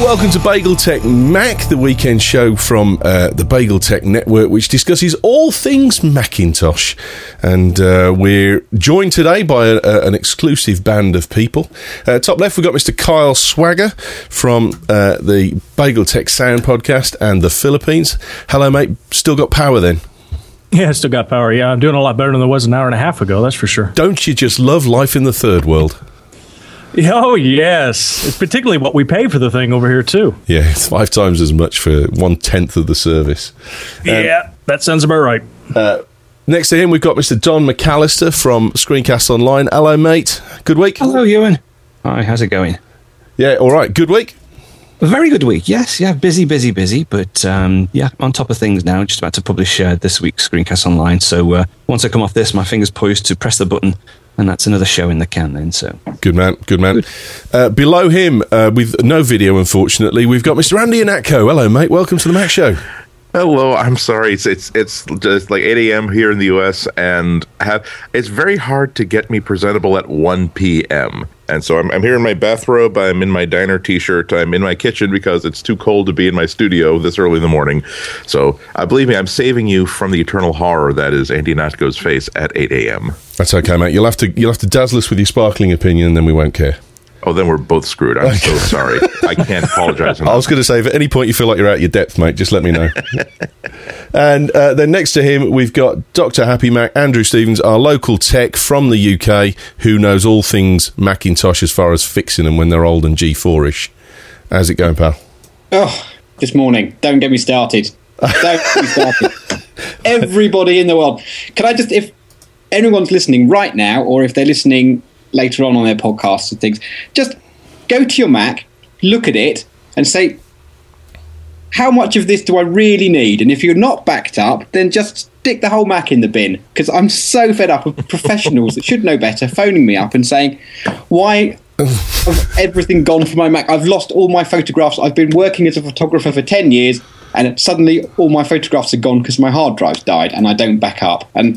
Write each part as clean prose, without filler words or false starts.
Welcome to Bagel Tech Mac, the weekend show from the Bagel Tech Network, which discusses all things Macintosh. And we're joined today by an exclusive band of people. Top left, we've got Mr. Kyle Swagger from the Bagel Tech Sound podcast and the Philippines. Hello, mate. Still got power then? Yeah, I still got power. Yeah, I'm doing a lot better than I was an hour and a half ago, that's for sure. Don't you just love life in the third world? Oh, yes. It's particularly what we pay for the thing over here, too. Yeah, it's 5 times as much for 1/10 of the service. Yeah, that sounds about right. Next to him, we've got Mr. Don McAllister from Screencast Online. Hello, mate. Good week? Hello, Ewan. Hi, how's it going? Yeah, all right. Good week? A very good week, yes. Yeah, busy, but yeah, on top of things now. Just about to publish this week's Screencast Online. So once I come off this, my finger's poised to press the button, and that's another show in the can then. So good man. Below him, with no video, unfortunately, we've got Mr. Andy Anatko. Hello, mate. Welcome to the Mac Show. Hello, I'm sorry. It's just like 8 a.m. here in the U.S. and it's very hard to get me presentable at 1 p.m. And so I'm here in my bathrobe. I'm in my diner T-shirt. I'm in my kitchen because it's too cold to be in my studio this early in the morning. So believe me, I'm saving you from the eternal horror that is Andy Natko's face at 8 a.m. That's okay, mate. You'll have to dazzle us with your sparkling opinion, and then we won't care. Oh, then we're both screwed. I'm so sorry. I can't apologize enough. I was going to say, if at any point you feel like you're out of your depth, mate, just let me know. And then next to him, we've got Dr. Happy Mac, Andrew Stevens, our local tech from the UK, who knows all things Macintosh as far as fixing them when they're old and G4-ish. How's it going, pal? Oh, this morning. Don't get me started. Everybody in the world. Can I just, if anyone's listening right now, or if they're listening later on their podcasts and things, just go to your Mac, look at it, and say, how much of this do I really need? And if you're not backed up, then just stick the whole Mac in the bin. Because I'm so fed up of professionals that should know better phoning me up and saying, why has everything gone from my Mac? I've lost all my photographs. I've been working as a photographer for 10 years, and suddenly all my photographs are gone because my hard drive's died and I don't back up. And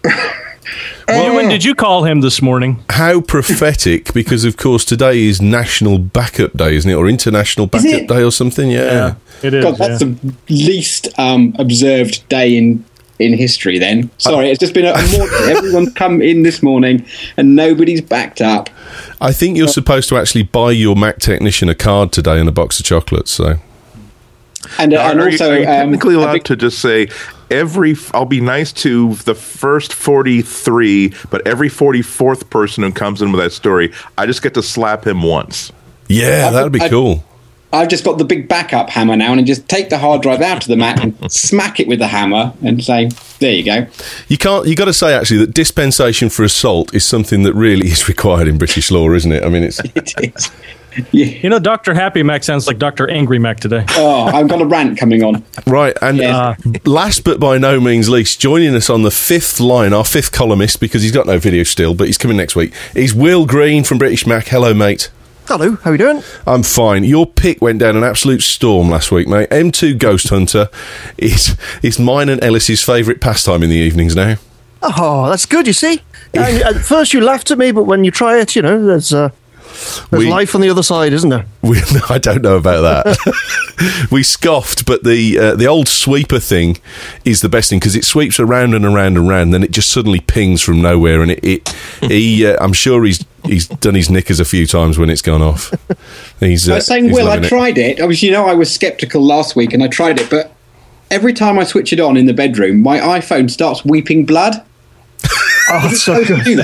When did you call him this morning? How prophetic, because of course today is National Backup Day, isn't it? Or International Backup Day or something, yeah. It is. God, that's the least observed day in history then. Sorry, it's just been a morning. Everyone's come in this morning and nobody's backed up. I think you're supposed to actually buy your Mac technician a card today and a box of chocolates, so... And are also... you technically allowed to just say... I'll be nice to the first 43, but every 44th person who comes in with that story, I just get to slap him once. Yeah, that'd be cool. I've just got the big backup hammer now, and I just take the hard drive out of the Mac and smack it with the hammer and say, there you go. You got to say, actually, that dispensation for assault is something that really is required in British law, isn't it? I mean, it is. Yeah. You know, Dr. Happy Mac sounds like Dr. Angry Mac today. Oh, I've got a rant coming on. Right, and last but by no means least, joining us on the fifth line, our fifth columnist, because he's got no video still, but he's coming next week, is Will Green from British Mac. Hello, mate. Hello, how are you doing? I'm fine. Your pick went down an absolute storm last week, mate. M2 Ghost Hunter is mine and Ellis's favourite pastime in the evenings now. Oh, that's good, you see. At first you laughed at me, but when you try it, you know, there's life on the other side, isn't there? I don't know about that. We scoffed, but the old sweeper thing is the best thing because it sweeps around and around and around, then it just suddenly pings from nowhere, and I'm sure he's done his knickers a few times when it's gone off. I was saying, Will, I tried it. Obviously, I was sceptical last week, and I tried it, but every time I switch it on in the bedroom, my iPhone starts weeping blood. Oh, that's so good. Do that?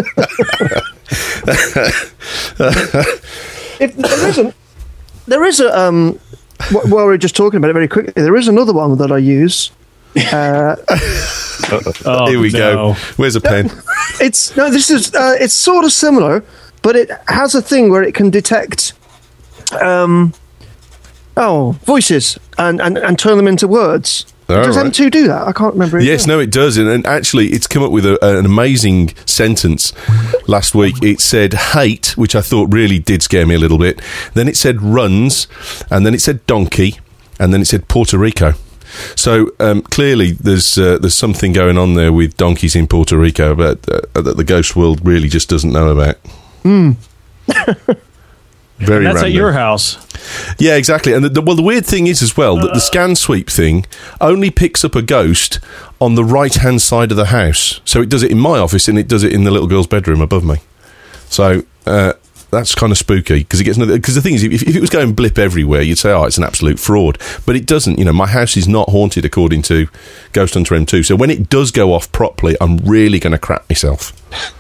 If there is a while we're just talking about it very quickly, there is another one that I use. Here we go. Where's a pen? It's sort of similar, but it has a thing where it can detect voices and turn them into words. Does M2 do that? I can't remember. Yes, no, it does. And actually, it's come up with an amazing sentence last week. It said hate, which I thought really did scare me a little bit. Then it said runs, and then it said donkey, and then it said Puerto Rico. So clearly there's something going on there with donkeys in Puerto Rico that the ghost world really just doesn't know about. Very random. That's at your house. Yeah, exactly. And the weird thing is as well that the scan sweep thing only picks up a ghost on the right-hand side of the house. So it does it in my office and it does it in the little girl's bedroom above me. So that's kind of spooky because the thing is, if it was going blip everywhere, you'd say, oh, it's an absolute fraud. But it doesn't. My house is not haunted according to Ghost Hunter M2. So when it does go off properly, I'm really going to crap myself.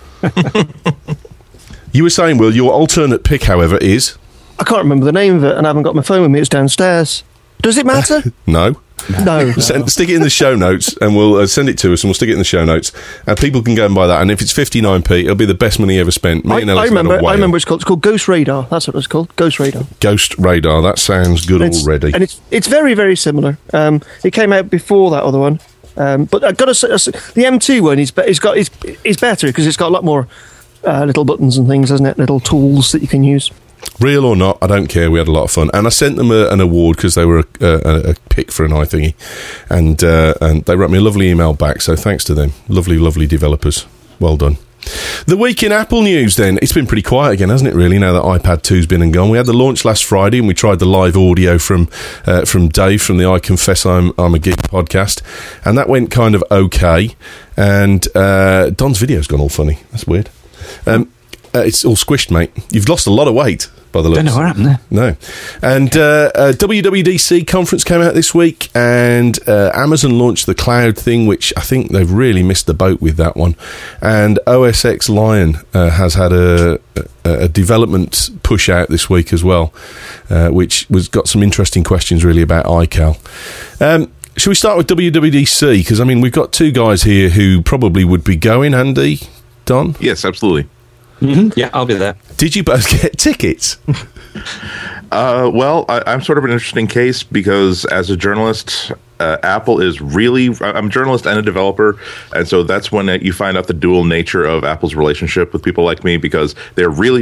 You were saying, Will, your alternate pick, however, is... I can't remember the name of it, and I haven't got my phone with me. It's downstairs. Does it matter? No. No. Stick it in the show notes, and we'll send it to us, and we'll stick it in the show notes, and people can go and buy that. And if it's 59p, it'll be the best money ever spent. I remember it's called. It's called Ghost Radar. That's what it's called. Ghost Radar. Ghost Radar. That sounds good already. And it's very, very similar. It came out before that other one, but I've got to say, the M2 one is better because it's got a lot more little buttons and things, hasn't it? Little tools that you can use. Real or not, I don't care. We had a lot of fun, and I sent them an award because they were a pick for an iThingy, and they wrote me a lovely email back. So thanks to them, lovely developers. Well done. The week in Apple news. Then it's been pretty quiet again, hasn't it? Really, now that iPad 2's been and gone. We had the launch last Friday, and we tried the live audio from Dave from the I Confess I'm a Geek podcast, and that went kind of okay. And Don's video's gone all funny. That's weird. It's all squished, mate. You've lost a lot of weight by the looks. Don't know what happened there. No. And WWDC conference came out this week, and Amazon launched the cloud thing, which I think they've really missed the boat with that one. And OS X Lion has had a development push out this week as well, which got some interesting questions really about iCal. Shall we start with WWDC? Because, I mean, we've got two guys here who probably would be going. Andy, Don? Yes, absolutely. Mm-hmm. Yeah, I'll be there. Did you both get tickets? Well, I'm sort of an interesting case because as a journalist, Apple is really... I'm a journalist and a developer, and so that's when you find out the dual nature of Apple's relationship with people like me, because they're really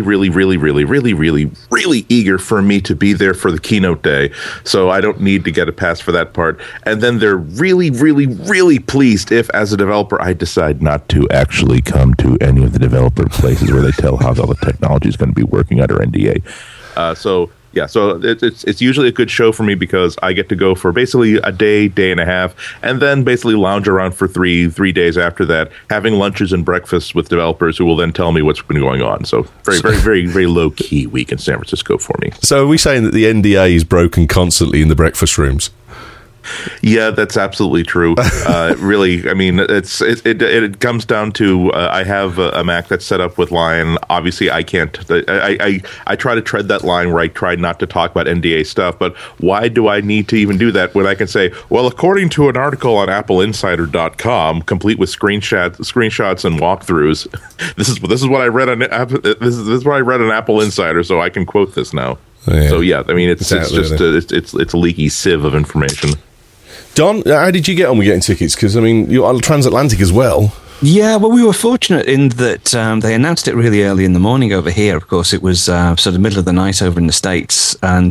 eager for me to be there for the keynote day, so I don't need to get a pass for that part. And then they're really pleased if, as a developer, I decide not to actually come to any of the developer places where they tell how all the technology is going to be working under NDA. So it's usually a good show for me because I get to go for basically a day and a half, and then basically lounge around for three days after that, having lunches and breakfasts with developers who will then tell me what's been going on. So very low key week in San Francisco for me. So are we saying that the NDA is broken constantly in the breakfast rooms? Yeah, that's absolutely true. Really, I mean, it comes down to I have a Mac that's set up with Lion. Obviously, I can't. I try to tread that line where I try not to talk about NDA stuff. But why do I need to even do that when I can say, well, according to an article on AppleInsider.com, complete with screenshots and walkthroughs, this is what I read on this is what I read on Apple Insider, so I can quote this now. Yeah. So yeah, I mean, it's a leaky sieve of information. Don, how did you get on with getting tickets? Because, I mean, you're on transatlantic as well. Yeah, well, we were fortunate in that they announced it really early in the morning over here. Of course, it was sort of middle of the night over in the States. And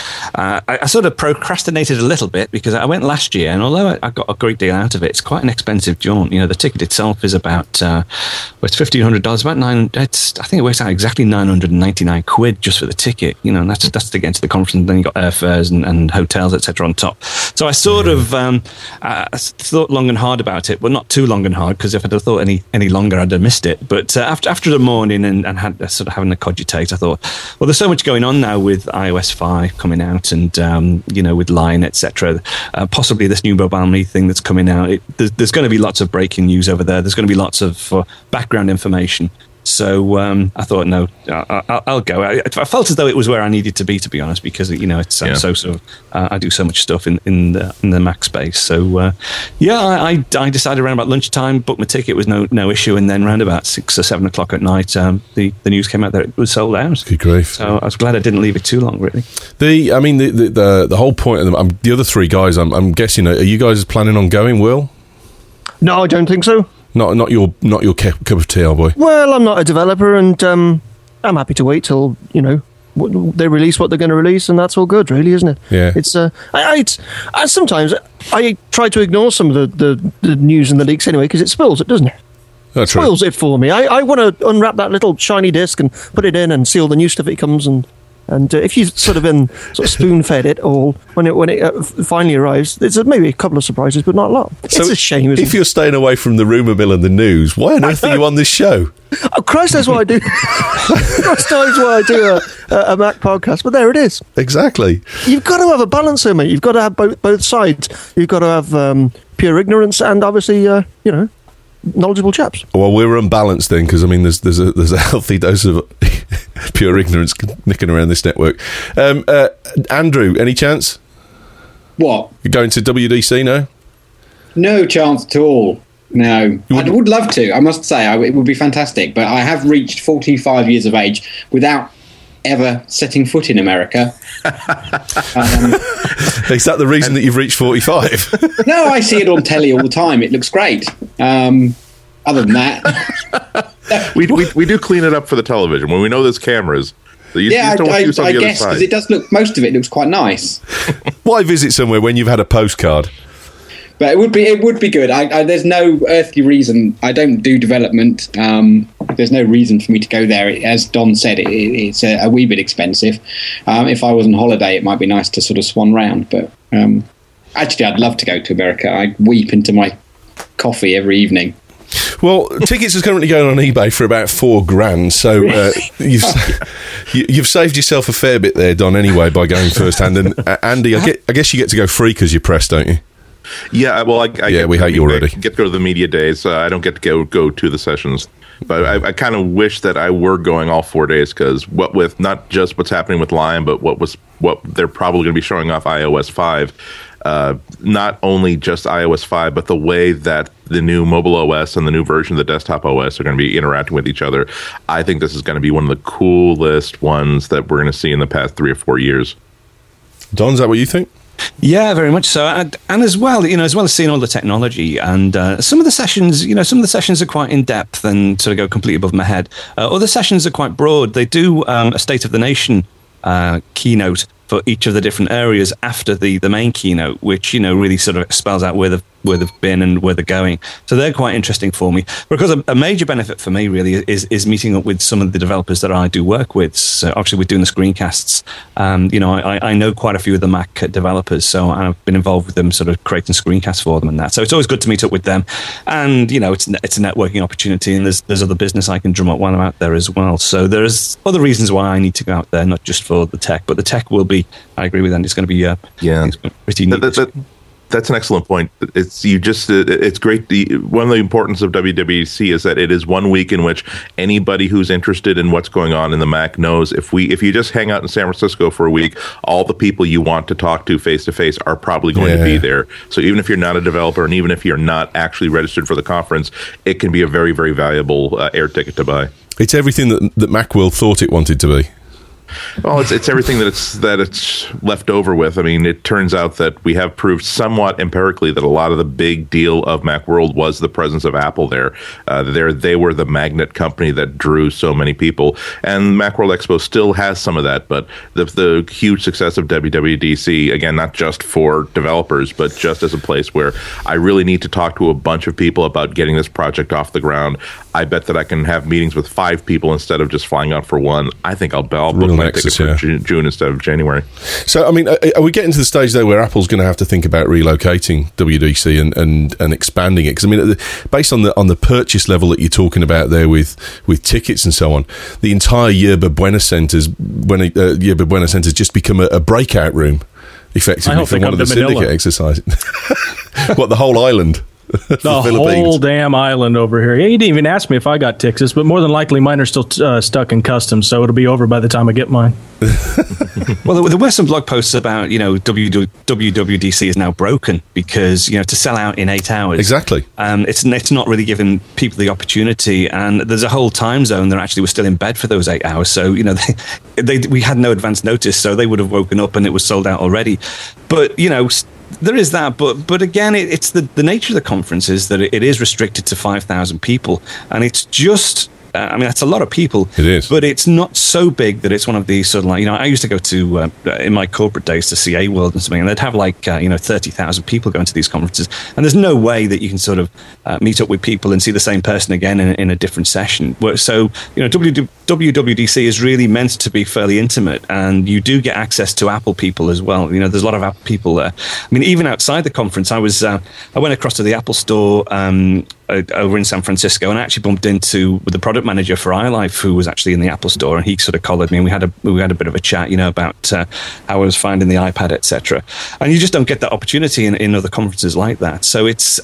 I sort of procrastinated a little bit because I went last year, and although I got a great deal out of it, it's quite an expensive jaunt. You know, the ticket itself is about, it's $1,500, I think it works out exactly 999 quid just for the ticket. You know, and that's to get into the conference, and then you got airfares and hotels, etc. on top. So I sort of thought long and hard about it. Well, not too long and hard, because if I'd have thought any longer, I'd have missed it. But after the morning and had sort of having a cogitate, I thought, well, there's so much going on now with iOS 5 coming out, and with Lion, etc. Possibly this new Mobile Me thing that's coming out. There's going to be lots of breaking news over there. There's going to be lots of background information. So I thought, no, I'll go. I felt as though it was where I needed to be honest, because it's so sort of I do so much stuff in the Mac space. So I decided around about lunchtime, booked my ticket, was no issue, and then around about 6 or 7 o'clock at night, the news came out that it was sold out. Good grief! So I was glad I didn't leave it too long, really. The whole point of them, the other three guys, I'm guessing, are you guys planning on going? Will? No, I don't think so. Not your cup of tea, old boy. Well, I'm not a developer, and I'm happy to wait till they release what they're going to release, and that's all good, really, isn't it? Yeah. It's I sometimes I try to ignore some of the news and the leaks anyway, because it spoils it, doesn't it? That's spoils it for me. I want to unwrap that little shiny disc and put it in and see all the new stuff that comes, and And if you've sort of spoon-fed it all, when it finally arrives, there's maybe a couple of surprises, but not a lot. It's a shame, isn't it? If you're staying away from the rumour mill and the news, why on earth are you on this show? Oh, Christ knows what I do. Christ knows why I do a Mac podcast, but there it is. Exactly. You've got to have a balance here, mate. You've got to have both sides. You've got to have pure ignorance and obviously, knowledgeable chaps. Well, we're unbalanced then, because I mean, there's a healthy dose of pure ignorance nicking around this network. Andrew, any chance? What? You're going to WDC now? No chance at all. No. I would love to, I must say. It would be fantastic. But I have reached 45 years of age without ever setting foot in America. Is that the reason that you've reached 45? No, I see it on telly all the time. It looks great. Other than that... we do clean it up for the television when we know there's cameras. So I guess, because it does look... Most of it looks quite nice. Why visit somewhere when you've had a postcard? But it would be good. There's no earthly reason. I don't do development. There's no reason for me to go there. As Don said, it's a wee bit expensive. If I was on holiday, it might be nice to sort of swan round. But actually, I'd love to go to America. I weep into my coffee every evening. Well, tickets are currently going on eBay for about $4,000, so you've saved yourself a fair bit there, Don. Anyway, by going first hand. And Andy, I guess you get to go free because you're press, don't you? Yeah, well, we hate you already. I get to go to the media days. I don't get to go to the sessions. But I kind of wish that I were going all 4 days, because what with not just what's happening with Lion, but what they're probably going to be showing off iOS 5. Not only just iOS 5, but the way that the new mobile OS and the new version of the desktop OS are going to be interacting with each other. I think this is going to be one of the coolest ones that we're going to see in the past 3 or 4 years. Don, is that what you think? Yeah, very much so, and as well, as well as seeing all the technology, and some of the sessions are quite in depth and sort of go completely above my head. Other sessions are quite broad. They do a State of the Nation keynote for each of the different areas after the main keynote, which really sort of spells out where they've been and where they're going. So they're quite interesting for me, because a major benefit for me really is meeting up with some of the developers that I do work with. So obviously we're doing the screencasts. I know quite a few of the Mac developers, so I've been involved with them, sort of creating screencasts for them and that. So it's always good to meet up with them, and it's a networking opportunity, and there's other business I can drum up while I'm out there as well. So there's other reasons why I need to go out there, not just for the tech, but the tech will be. I agree with Andy. It's going to be pretty neat. That's an excellent point. It's great. One of the importance of WWDC is that it is 1 week in which anybody who's interested in what's going on in the Mac knows if you just hang out in San Francisco for a week, all the people you want to talk to face are probably going to be there. So even if you're not a developer, and even if you're not actually registered for the conference, it can be a very, very valuable air ticket to buy. It's everything that Macworld thought it wanted to be. Well, it's everything that it's left over with. I mean, it turns out that we have proved somewhat empirically that a lot of the big deal of Macworld was the presence of Apple there. They were the magnet company that drew so many people, and Macworld Expo still has some of that. But the huge success of WWDC, again, not just for developers, but just as a place where I really need to talk to a bunch of people about getting this project off the ground. I bet that I can have meetings with 5 people instead of just flying out for one. I think I'll book my ticket for June instead of January. So, I mean, are we getting to the stage, though, where Apple's going to have to think about relocating WWDC and expanding it? Because, I mean, based on the purchase level that you're talking about there with tickets and so on, the entire Yerba Buena Center's just become a breakout room, effectively, for one of the syndicate exercises. What, the whole island? The whole damn island over here. He didn't even ask me if I got tickets, but more than likely mine are still stuck in customs, so it'll be over by the time I get mine. Well, there were some blog posts about, WWDC is now broken because, to sell out in 8 hours. Exactly. It's not really giving people the opportunity, and there's a whole time zone that actually was still in bed for those 8 hours. So, we had no advance notice, so they would have woken up and it was sold out already. But, there is that, but again, it's the nature of the conference is that it is restricted to 5,000 people, and it's just I mean, that's a lot of people. It is. But it's not so big that it's one of these sort of like, I used to go to, in my corporate days, to CA World and something, and they'd have like, 30,000 people going to these conferences. And there's no way that you can sort of meet up with people and see the same person again in a different session. So, WWDC is really meant to be fairly intimate, and you do get access to Apple people as well. There's a lot of Apple people there. I mean, even outside the conference, I went across to the Apple store over in San Francisco, and I actually bumped into with the product manager for iLife, who was actually in the Apple store, and he sort of collared me, and we had a bit of a chat, about how I was finding the iPad, etc. And you just don't get that opportunity in other conferences like that. So it's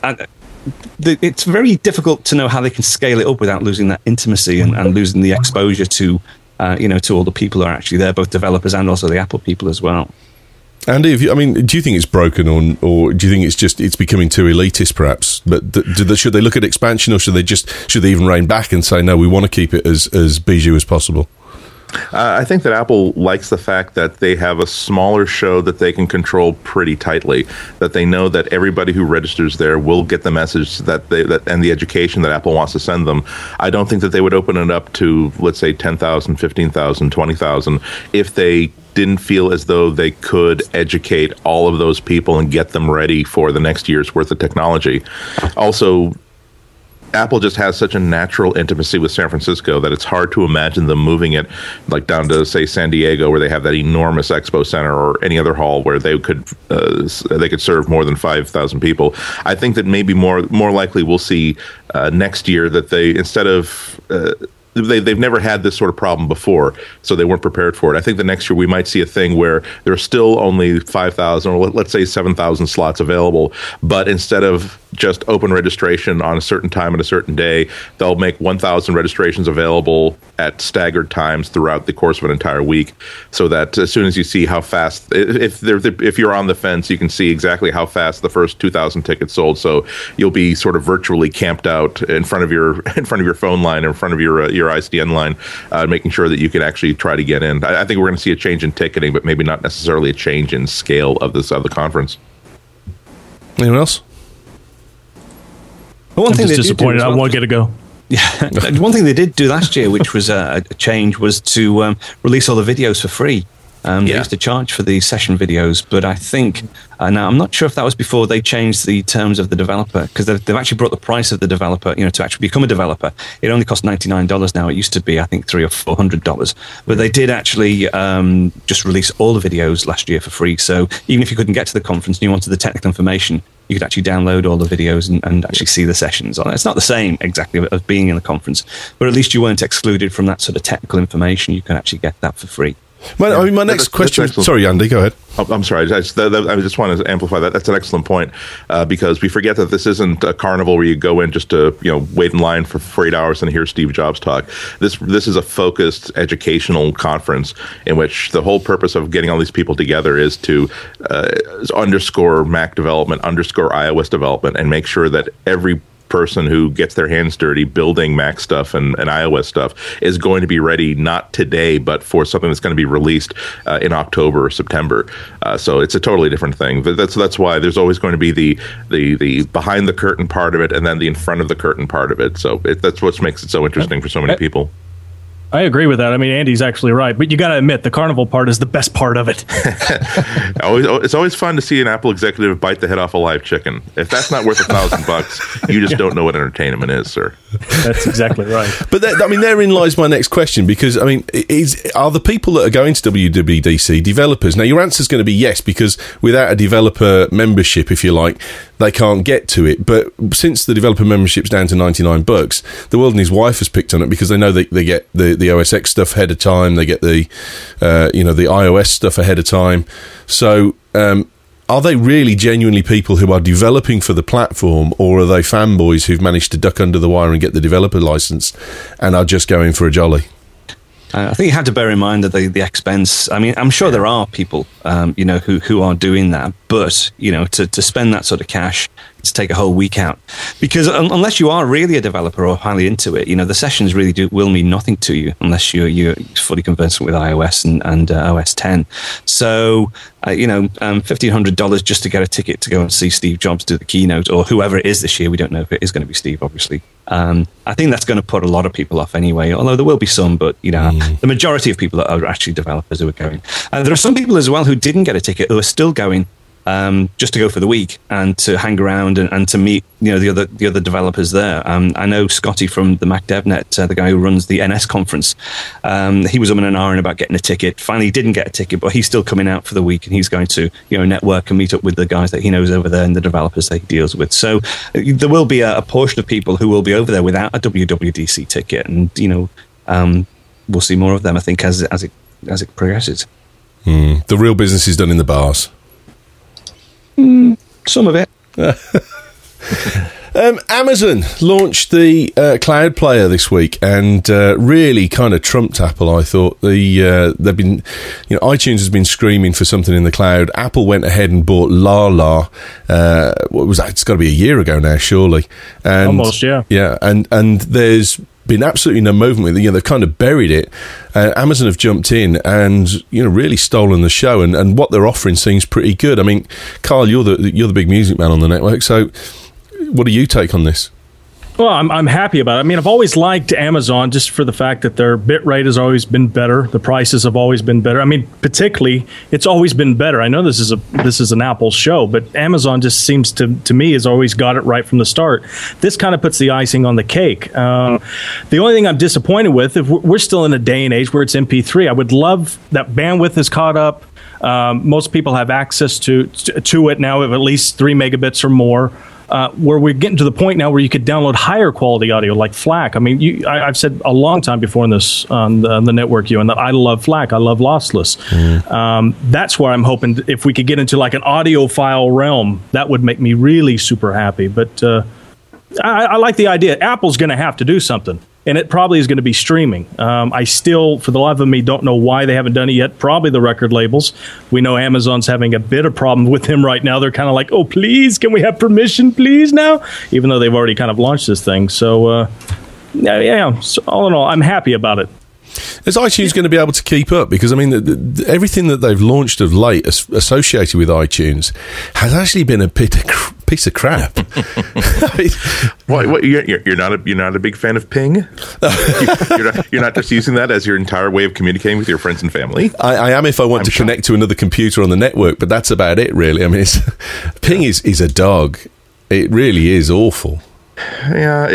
very difficult to know how they can scale it up without losing that intimacy and losing the exposure to all the people who are actually there, both developers and also the Apple people as well. Andy, do you think it's broken, or do you think it's becoming too elitist, perhaps? But should they look at expansion, or should they even rein back and say, no, we want to keep it as bijou as possible? I think that Apple likes the fact that they have a smaller show that they can control pretty tightly, that they know that everybody who registers there will get the message and the education that Apple wants to send them. I don't think that they would open it up to, let's say, 10,000, 15,000, 20,000 if they didn't feel as though they could educate all of those people and get them ready for the next year's worth of technology. Also, Apple just has such a natural intimacy with San Francisco that it's hard to imagine them moving it like down to, say, San Diego, where they have that enormous expo center, or any other hall where they could serve more than 5,000 people. I think that maybe more likely we'll see next year that they, instead of they've never had this sort of problem before, so they weren't prepared for it. I think the next year we might see a thing where there are still only 5,000 or let's say 7,000 slots available, but instead of just open registration on a certain time and a certain day, they'll make 1,000 registrations available at staggered times throughout the course of an entire week, so that as soon as you see how fast, if you're on the fence, you can see exactly how fast the first 2,000 tickets sold. So you'll be sort of virtually camped out in front of your phone line, in front of your ISDN line, making sure that you can actually try to get in. I think we're going to see a change in ticketing, but maybe not necessarily a change in scale of the conference. Anyone else? I'm just disappointed. I won't get to go. Yeah, one thing they did do last year, which was a change, was to release all the videos for free. They used to charge for the session videos, but I think now I'm not sure if that was before they changed the terms of the developer, because they've actually brought the price of the developer, to actually become a developer. It only costs $99 now. It used to be, I think, $300 or $400. But they did actually just release all the videos last year for free. So even if you couldn't get to the conference and you wanted the technical information, you could actually download all the videos and actually see the sessions. It's not the same exactly as being in the conference, but at least you weren't excluded from that sort of technical information. You can actually get that for free. My next question. Sorry, Andy, go ahead. I'm sorry. I just want to amplify that. That's an excellent point, because we forget that this isn't a carnival where you go in just to wait in line for 8 hours and hear Steve Jobs talk. This is a focused educational conference in which the whole purpose of getting all these people together is to underscore Mac development, underscore iOS development, and make sure that every person who gets their hands dirty building Mac stuff and iOS stuff is going to be ready, not today, but for something that's going to be released in October or September. So it's a totally different thing. That's why there's always going to be the behind the curtain part of it, and then the in front of the curtain part of it. So that's what makes it so interesting for so many people. I agree with that. I mean, Andy's actually right, but you got to admit the carnival part is the best part of it. It's always fun to see an Apple executive bite the head off a live chicken. If that's not worth $1,000, you just don't know what entertainment is, sir. That's exactly right. But therein lies my next question, because are the people that are going to WWDC developers? Now, your answer is going to be yes, because without a developer membership, if you like, they can't get to it. But since the developer membership's down to $99, the world and his wife has picked on it, because they know they get the OS X stuff ahead of time, they get the iOS stuff ahead of time. So are they really genuinely people who are developing for the platform, or are they fanboys who've managed to duck under the wire and get the developer license and are just going for a jolly? I think you have to bear in mind that the expense. I mean, I'm sure there are people, who are doing that, But, to spend that sort of cash, to take a whole week out, because unless you are really a developer or highly into it, the sessions really will mean nothing to you unless you're fully conversant with iOS and OS 10. So, $1,500 just to get a ticket to go and see Steve Jobs do the keynote, or whoever it is this year. We don't know if it is going to be Steve, obviously. I think that's going to put a lot of people off anyway, although there will be some, but, the majority of people are actually developers who are going. There are some people as well who didn't get a ticket who are still going, just to go for the week and to hang around and to meet the other developers there. I know Scotty from the Mac DevNet, the guy who runs the NS conference. He was an hour about getting a ticket. Finally, he didn't get a ticket, but he's still coming out for the week, and he's going to network and meet up with the guys that he knows over there and the developers that he deals with. So there will be a portion of people who will be over there without a WWDC ticket, and we'll see more of them, I think, as it progresses. The real business is done in the bars. Some of it. Amazon launched the Cloud Player this week, and really kind of trumped Apple. I thought they've been, iTunes has been screaming for something in the cloud. Apple went ahead and bought Lala. What was that? It's got to be a year ago now, surely. And, almost, yeah. Yeah, and there's been absolutely no movement with it. They've kind of buried it. Amazon have jumped in and really stolen the show, and what they're offering seems pretty good. I mean, Carl, you're the big music man on the network, so what do you take on this? Well, I'm happy about it. I mean, I've always liked Amazon just for the fact that their bit rate has always been better. The prices have always been better. I mean, particularly, it's always been better. I know this is an Apple show, but Amazon just seems to me has always got it right from the start. This kind of puts the icing on the cake. The only thing I'm disappointed with, if we're still in a day and age where it's MP3, I would love that bandwidth is caught up. Most people have access to it now of at least 3 megabits or more. Where we're getting to the point now where you could download higher quality audio like FLAC. I mean, I've said a long time before on this on the network, and that I love FLAC. I love lossless. That's where I'm hoping if we could get into like an audiophile realm, that would make me really super happy. But I like the idea. Apple's going to have to do something. And it probably is going to be streaming. I still, for the life of me, don't know why they haven't done it yet. Probably the record labels. We know Amazon's having a bit of problem with them right now. They're kind of like, oh, please, can we have permission, please, now? Even though they've already kind of launched this thing. So, yeah. So all in all, I'm happy about it. Is iTunes going to be able to keep up? Because, I mean, everything that they've launched of late associated with iTunes has actually been a piece of crap. What, you're not a big fan of Ping? You're not just using that as your entire way of communicating with your friends and family? I am if I want to connect to another computer on the network, but that's about it, really. I mean, Ping is a dog. It really is awful. Yeah,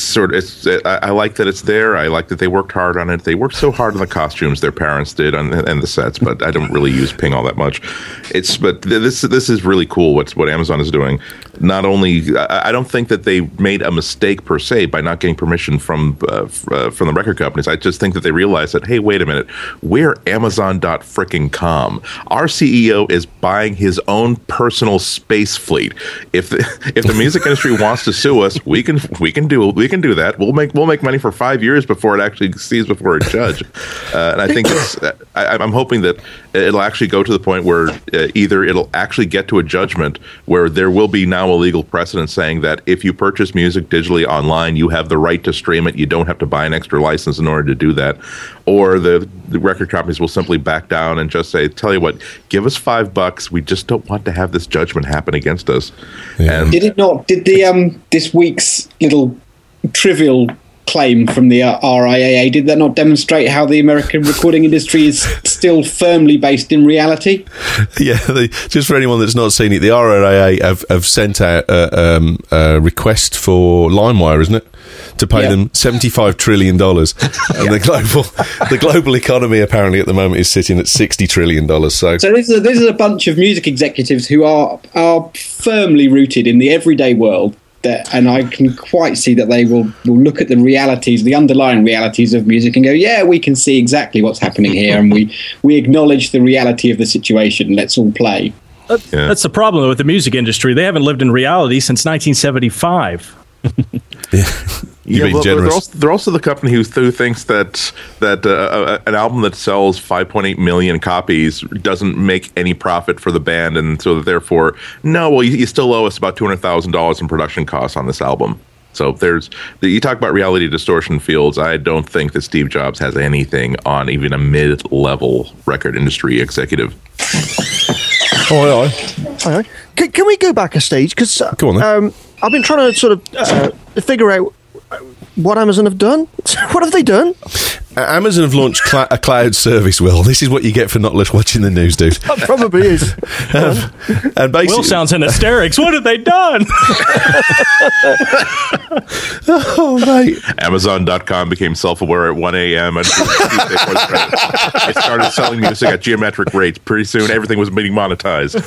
I like that it's there. I like that they worked hard on it. They worked so hard on the costumes their parents did and the sets, but I don't really use Ping all that much. But this is really cool what Amazon is doing. Not only I don't think that they made a mistake per se by not getting permission from the record companies. I just think that they realized that, hey, wait a minute, we're Amazon.frickin.com. Our CEO is buying his own personal space fleet. If the music industry wants to sue us, we can do that. We'll make money for 5 years before it actually sees before a judge. And I think I'm hoping that it'll actually go to the point where either it'll actually get to a judgment where there will be now a legal precedent saying that if you purchase music digitally online, you have the right to stream it. You don't have to buy an extra license in order to do that. Or the record companies will simply back down and just say, tell you what, give us $5. We just don't want to have this judgment happen against us. Yeah. And did the this week's little trivial claim from the RIAA, did that not demonstrate how the American recording industry is still firmly based in reality? Yeah, just for anyone that's not seen it, the RIAA have sent out a request for LimeWire, isn't it? To pay them $75 trillion. And the global economy apparently at the moment is sitting at $60 trillion. So this is a bunch of music executives who are firmly rooted in the everyday world. And I can quite see that they will look at the realities, the underlying realities of music and go, yeah, we can see exactly what's happening here. And we acknowledge the reality of the situation. Let's all play. That's the problem with the music industry. They haven't lived in reality since 1975. You're being generous. They're also the company who thinks that an album that sells 5.8 million copies doesn't make any profit for the band, and so therefore, you still owe us about $200,000 in production costs on this album. So you talk about reality distortion fields. I don't think that Steve Jobs has anything on even a mid-level record industry executive. Oh, Aye. Can we go back a stage? Because Go on, then. I've been trying to sort of figure out what Amazon have done. What have they done? Amazon have launched a cloud service, Will. This is what you get for not watching the news, dude. That probably is. And basically, Will sounds in hysterics. What have they done? oh, mate. Amazon.com became self-aware at 1 a.m. and they started selling music at geometric rates. Pretty soon, everything was being monetized.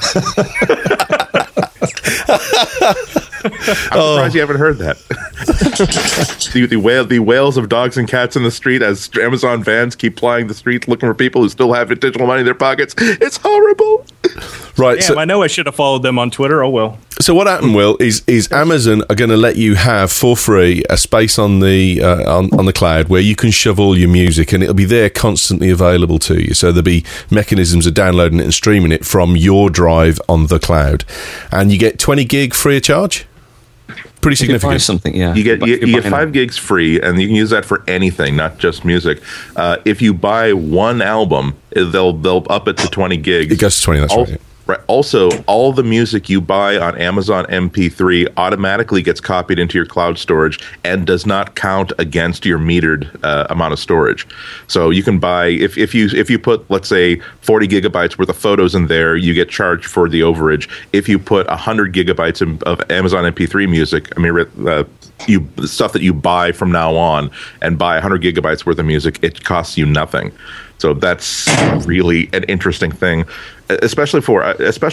I'm surprised you haven't heard that. the wails of dogs and cats in the street as Amazon vans keep plying the streets looking for people who still have digital money in their pockets. It's horrible. Right. Damn, I know I should have followed them on Twitter. Oh, well. So what happened, Will, is Amazon are going to let you have for free a space on the on the cloud where you can shove all your music, and it'll be there constantly available to you. So there'll be mechanisms of downloading it and streaming it from your drive on the cloud, and you get 20 gig free of charge. Pretty significant. Something, yeah. You get 5 gigs free, and you can use that for anything, not just music. If you buy one album, they'll up it to 20 gigs. It goes to 20. That's right. Yeah. Right. Also, all the music you buy on Amazon MP3 automatically gets copied into your cloud storage and does not count against your metered amount of storage. So you can buy if you put, let's say, 40 gigabytes worth of photos in there, you get charged for the overage. If you put 100 gigabytes of Amazon MP3 music, the stuff that you buy from now on and buy 100 gigabytes worth of music, it costs you nothing. So that's really an interesting thing, especially for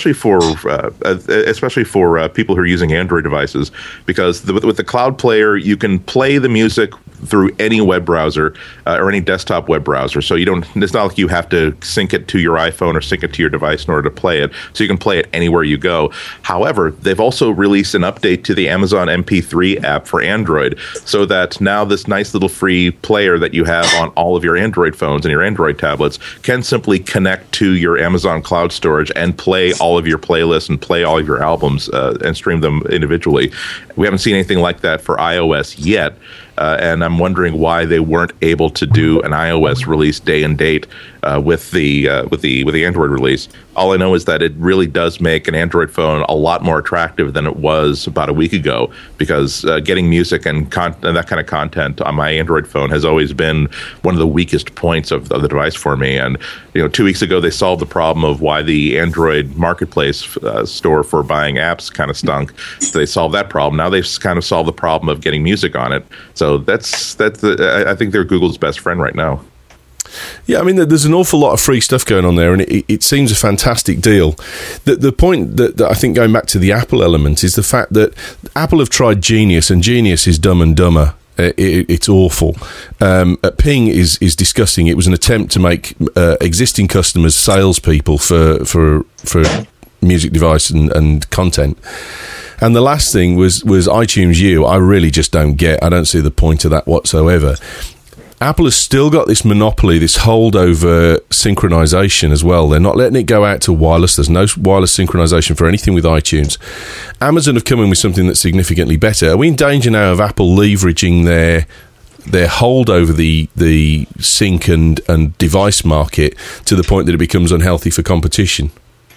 people who are using Android devices, because with the Cloud Player, you can play the music through any web browser or any desktop web browser. So it's not like you have to sync it to your iPhone or sync it to your device in order to play it. So you can play it anywhere you go. However, they've also released an update to the Amazon MP3 app for Android, so that now this nice little free player that you have on all of your Android phones and your Android tablets can simply connect to your Amazon cloud storage and play all of your playlists and play all of your albums and stream them individually. We haven't seen anything like that for iOS yet. And I'm wondering why they weren't able to do an iOS release day and date with the Android release. All I know is that it really does make an Android phone a lot more attractive than it was about a week ago, because getting music and that kind of content on my Android phone has always been one of the weakest points of the device for me. And 2 weeks ago they solved the problem of why the Android marketplace store for buying apps kind of stunk. So they solved that problem. Now they've kind of solved the problem of getting music on it. So I think they're Google's best friend right now. Yeah, I mean, there's an awful lot of free stuff going on there, and it seems a fantastic deal. The point that I think, going back to the Apple element, is the fact that Apple have tried Genius, and Genius is Dumb and Dumber. It's awful. Ping is disgusting. It was an attempt to make existing customers salespeople for music device and content. And the last thing was iTunes U. I really just don't get. I don't see the point of that whatsoever. Apple has still got this monopoly, this hold over synchronization as well. They're not letting it go out to wireless. There's no wireless synchronization for anything with iTunes. Amazon have come in with something that's significantly better. Are we in danger now of Apple leveraging their hold over the sync and device market to the point that it becomes unhealthy for competition?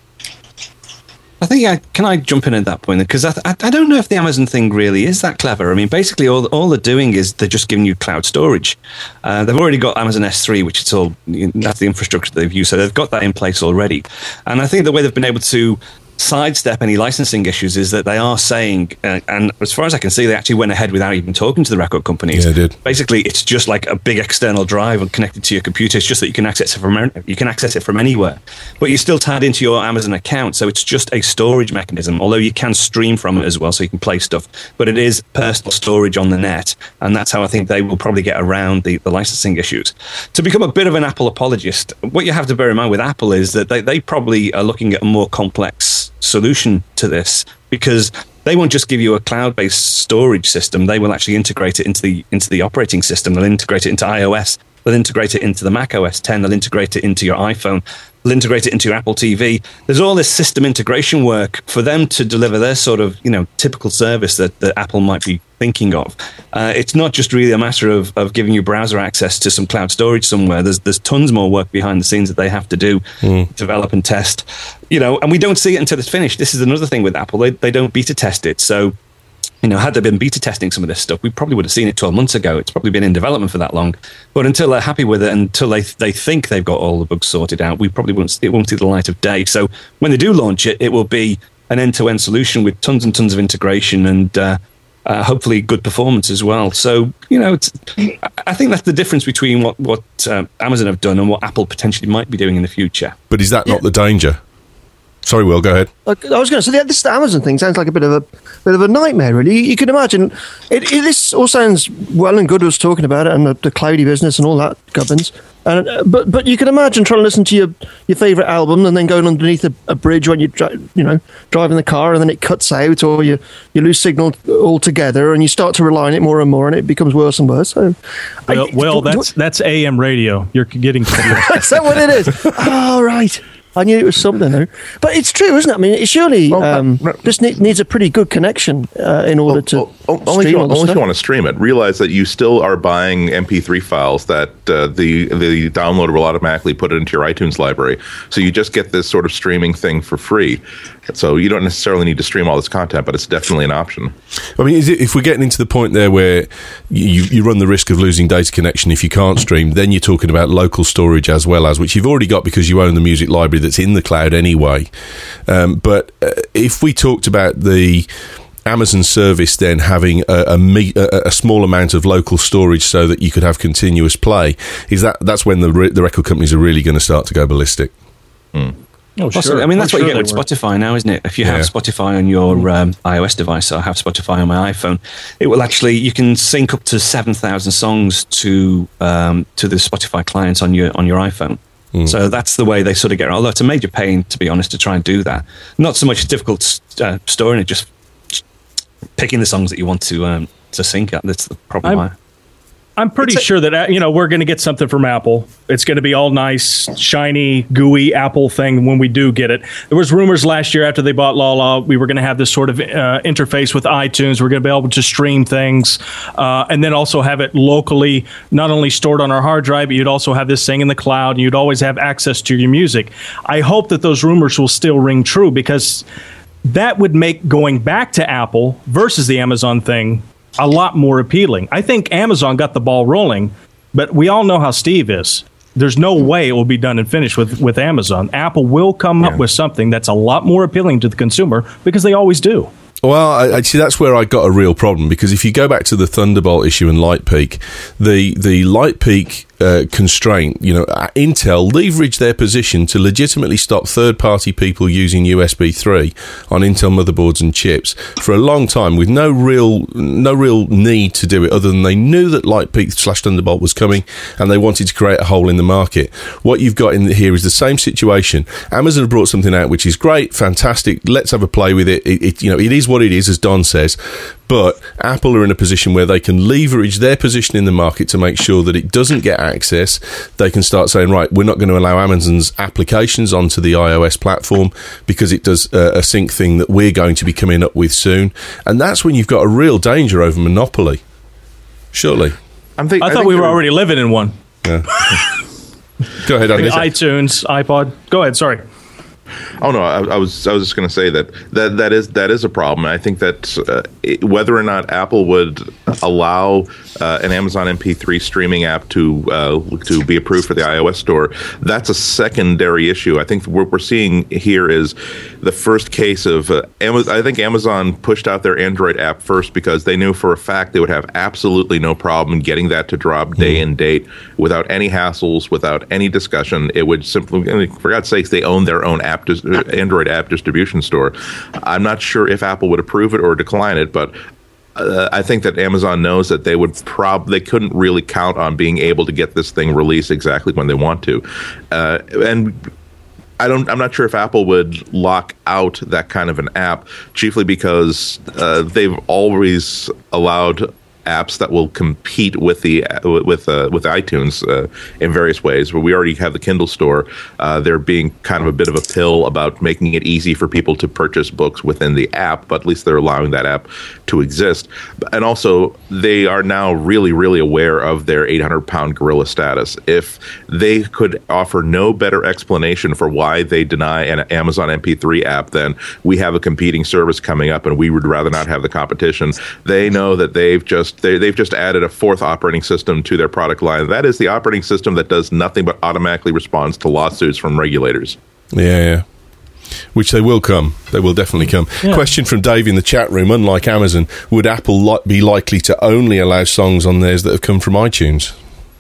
I think, can I jump in at that point? Because I don't know if the Amazon thing really is that clever. I mean, basically, all they're doing is they're just giving you cloud storage. They've already got Amazon S3, which is all, that's the infrastructure they've used. So they've got that in place already. And I think the way they've been able to sidestep any licensing issues is that they are saying, and as far as I can see, they actually went ahead without even talking to the record companies. Yeah, they did. Basically, it's just like a big external drive connected to your computer. It's just that you can access it from anywhere, but you're still tied into your Amazon account. So it's just a storage mechanism, although you can stream from it as well, so you can play stuff. But it is personal storage on the net, and that's how I think they will probably get around the licensing issues. To become a bit of an Apple apologist, what you have to bear in mind with Apple is that they probably are looking at a more complex solution to this, because they won't just give you a cloud-based storage system. They will actually integrate it into the operating system. They'll integrate it into iOS. They'll integrate it into the Mac OS 10. They'll integrate it into your iPhone. They'll integrate it into your Apple TV. There's all this system integration work for them to deliver their sort of, typical service that Apple might be thinking of. It's not just really a matter of giving you browser access to some cloud storage somewhere. There's tons more work behind the scenes that they have to do, develop and test. And we don't see it until it's finished. This is another thing with Apple. They don't beta test it. So, had they been beta testing some of this stuff, we probably would have seen it 12 months ago. It's probably been in development for that long. But until they're happy with it, until they think they've got all the bugs sorted out, it won't see the light of day. So when they do launch it, it will be an end-to-end solution with tons and tons of integration and hopefully good performance as well. So, I think that's the difference between what Amazon have done and what Apple potentially might be doing in the future. But is that not the danger? Sorry, Will, go ahead. I was going to say this Amazon thing sounds like a bit of a nightmare. Really, you can imagine. This all sounds well and good. Was talking about it and the cloudy business and all that gubbins. But you can imagine trying to listen to your favourite album and then going underneath a bridge when you're driving the car and then it cuts out or you lose signal altogether and you start to rely on it more and more and it becomes worse and worse. So, that's AM radio. You're getting to is that what it is? Oh, right. I knew it was something, though. But it's true, isn't it? I mean, it surely this needs a pretty good connection in order to only if you want to stream it. Realize that you still are buying MP3 files that the downloader will automatically put it into your iTunes library. So you just get this sort of streaming thing for free. So you don't necessarily need to stream all this content, but it's definitely an option. I mean, if we're getting into the point there where you run the risk of losing data connection if you can't stream, then you're talking about local storage as well as, which you've already got because you own the music library that's in the cloud anyway. But if we talked about the Amazon service then having a small amount of local storage so that you could have continuous play, that's when the record companies are really going to start to go ballistic. Oh, sure. I mean, that's what you get with Spotify now, isn't it? If you have Spotify on your iOS device, or I have Spotify on my iPhone, it will actually, you can sync up to 7,000 songs to the Spotify clients on your iPhone. So that's the way they sort of get around. Although it's a major pain, to be honest, to try and do that. Not so much difficult storing it, just picking the songs that you want to sync at. That's the problem. I'm pretty sure that we're going to get something from Apple. It's going to be all nice, shiny, gooey Apple thing when we do get it. There was rumors last year after they bought Lala, we were going to have this sort of interface with iTunes. We're going to be able to stream things and then also have it locally, not only stored on our hard drive, but you'd also have this thing in the cloud and you'd always have access to your music. I hope that those rumors will still ring true because that would make going back to Apple versus the Amazon thing a lot more appealing. I think Amazon got the ball rolling, but we all know how Steve is. There's no way it will be done and finished with Amazon. Apple will come up with something that's a lot more appealing to the consumer because they always do. Well, I see that's where I got a real problem because if you go back to the Thunderbolt issue and Lightpeak, the Lightpeak constraint, Intel leveraged their position to legitimately stop third-party people using USB 3 on Intel motherboards and chips for a long time with no real need to do it other than they knew that Lightpeak/Thunderbolt was coming and they wanted to create a hole in the market. What you've got in here is the same situation. Amazon have brought something out which is great, fantastic. Let's have a play with it. It is what it is, as Don says. But Apple are in a position where they can leverage their position in the market to make sure that it doesn't get access. They can start saying, right, we're not going to allow Amazon's applications onto the iOS platform because it does a sync thing that we're going to be coming up with soon. And that's when you've got a real danger over monopoly. Surely. I thought we were already living in one. Yeah. Go ahead, Andy. iTunes, iPod. Go ahead, sorry. Oh no, I was just going to say that is a problem. I think that whether or not Apple would allow an Amazon MP3 streaming app to be approved for the iOS store, that's a secondary issue. I think what we're seeing here is the first case of I think Amazon pushed out their Android app first because they knew for a fact they would have absolutely no problem getting that to drop day and date without any hassles, without any discussion. It would simply, for God's sakes, they own their own Android app distribution store. I'm not sure if Apple would approve it or decline it, but I think that Amazon knows that they couldn't really count on being able to get this thing released exactly when they want to, and I'm not sure if Apple would lock out that kind of an app, chiefly because they've always allowed apps that will compete with iTunes in various ways. Where we already have the Kindle store, they're being kind of a bit of a pill about making it easy for people to purchase books within the app, but at least they're allowing that app to exist. And also, they are now really, really aware of their 800-pound gorilla status. If they could offer no better explanation for why they deny an Amazon MP3 app than we have a competing service coming up and we would rather not have the competition, they know that they've just added a fourth operating system to their product line. That is the operating system that does nothing but automatically responds to lawsuits from regulators. Yeah. Which they will come. They will definitely come. Yeah. Question from Dave in the chat room. Unlike Amazon, would Apple be likely to only allow songs on theirs that have come from iTunes?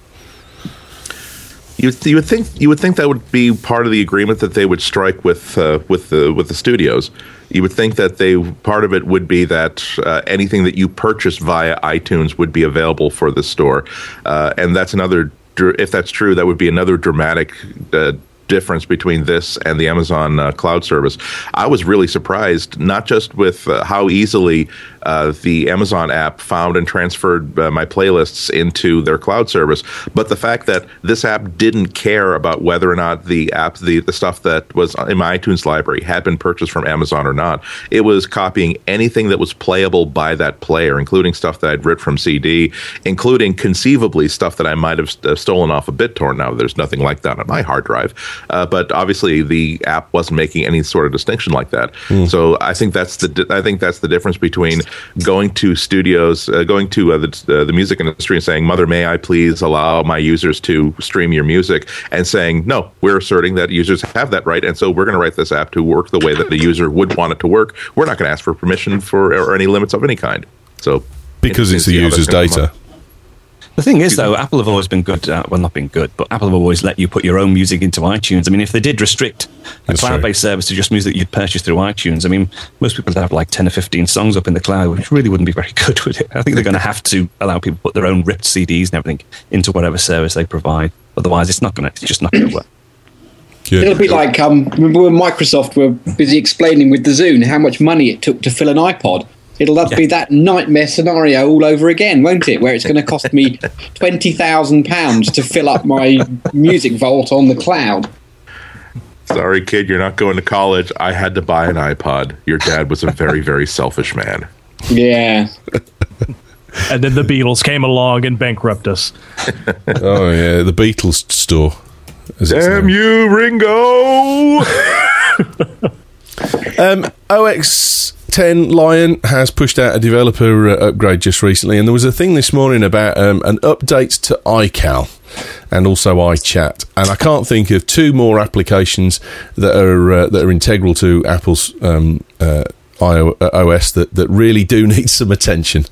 You would think that would be part of the agreement that they would strike with the studios. You would think that part of it would be that anything that you purchase via iTunes would be available for the store, and that's another. If that's true, that would be another dramatic difference between this and the Amazon cloud service. I was really surprised, not just with how easily the Amazon app found and transferred my playlists into their cloud service, but the fact that this app didn't care about whether or not the stuff that was in my iTunes library had been purchased from Amazon or not. It was copying anything that was playable by that player, including stuff that I'd ripped from CD, including conceivably stuff that I might have stolen off a BitTorrent. Now, there's nothing like that on my hard drive. But obviously, the app wasn't making any sort of distinction like that. So I think that's the difference between going to studios, going to the music industry and saying, "Mother, may I please allow my users to stream your music?" and saying, "No, we're asserting that users have that right, and so we're going to write this app to work the way that the user would want it to work. We're not going to ask for permission or any limits of any kind." So because it's the user's data. The thing is, though, Apple have always been good. Not been good, but Apple have always let you put your own music into iTunes. I mean, if they did restrict a cloud-based service to just music that you'd purchase through iTunes, I mean, most people would have like 10 or 15 songs up in the cloud, which really wouldn't be very good with it. I think they're going to have to allow people to put their own ripped CDs and everything into whatever service they provide. Otherwise, it's just not going to work. Good. It'll be like, remember when Microsoft were busy explaining with the Zune how much money it took to fill an iPod? It'll have to be that nightmare scenario all over again, won't it? Where it's going to cost me £20,000 to fill up my music vault on the cloud. Sorry, kid, you're not going to college. I had to buy an iPod. Your dad was a very, very selfish man. Yeah. And then the Beatles came along and bankrupted us. Oh, yeah, the Beatles store. Damn you, Ringo! OS 10 Lion has pushed out a developer upgrade just recently, and there was a thing this morning about an update to iCal and also iChat, and I can't think of two more applications that are integral to Apple's iOS that really do need some attention.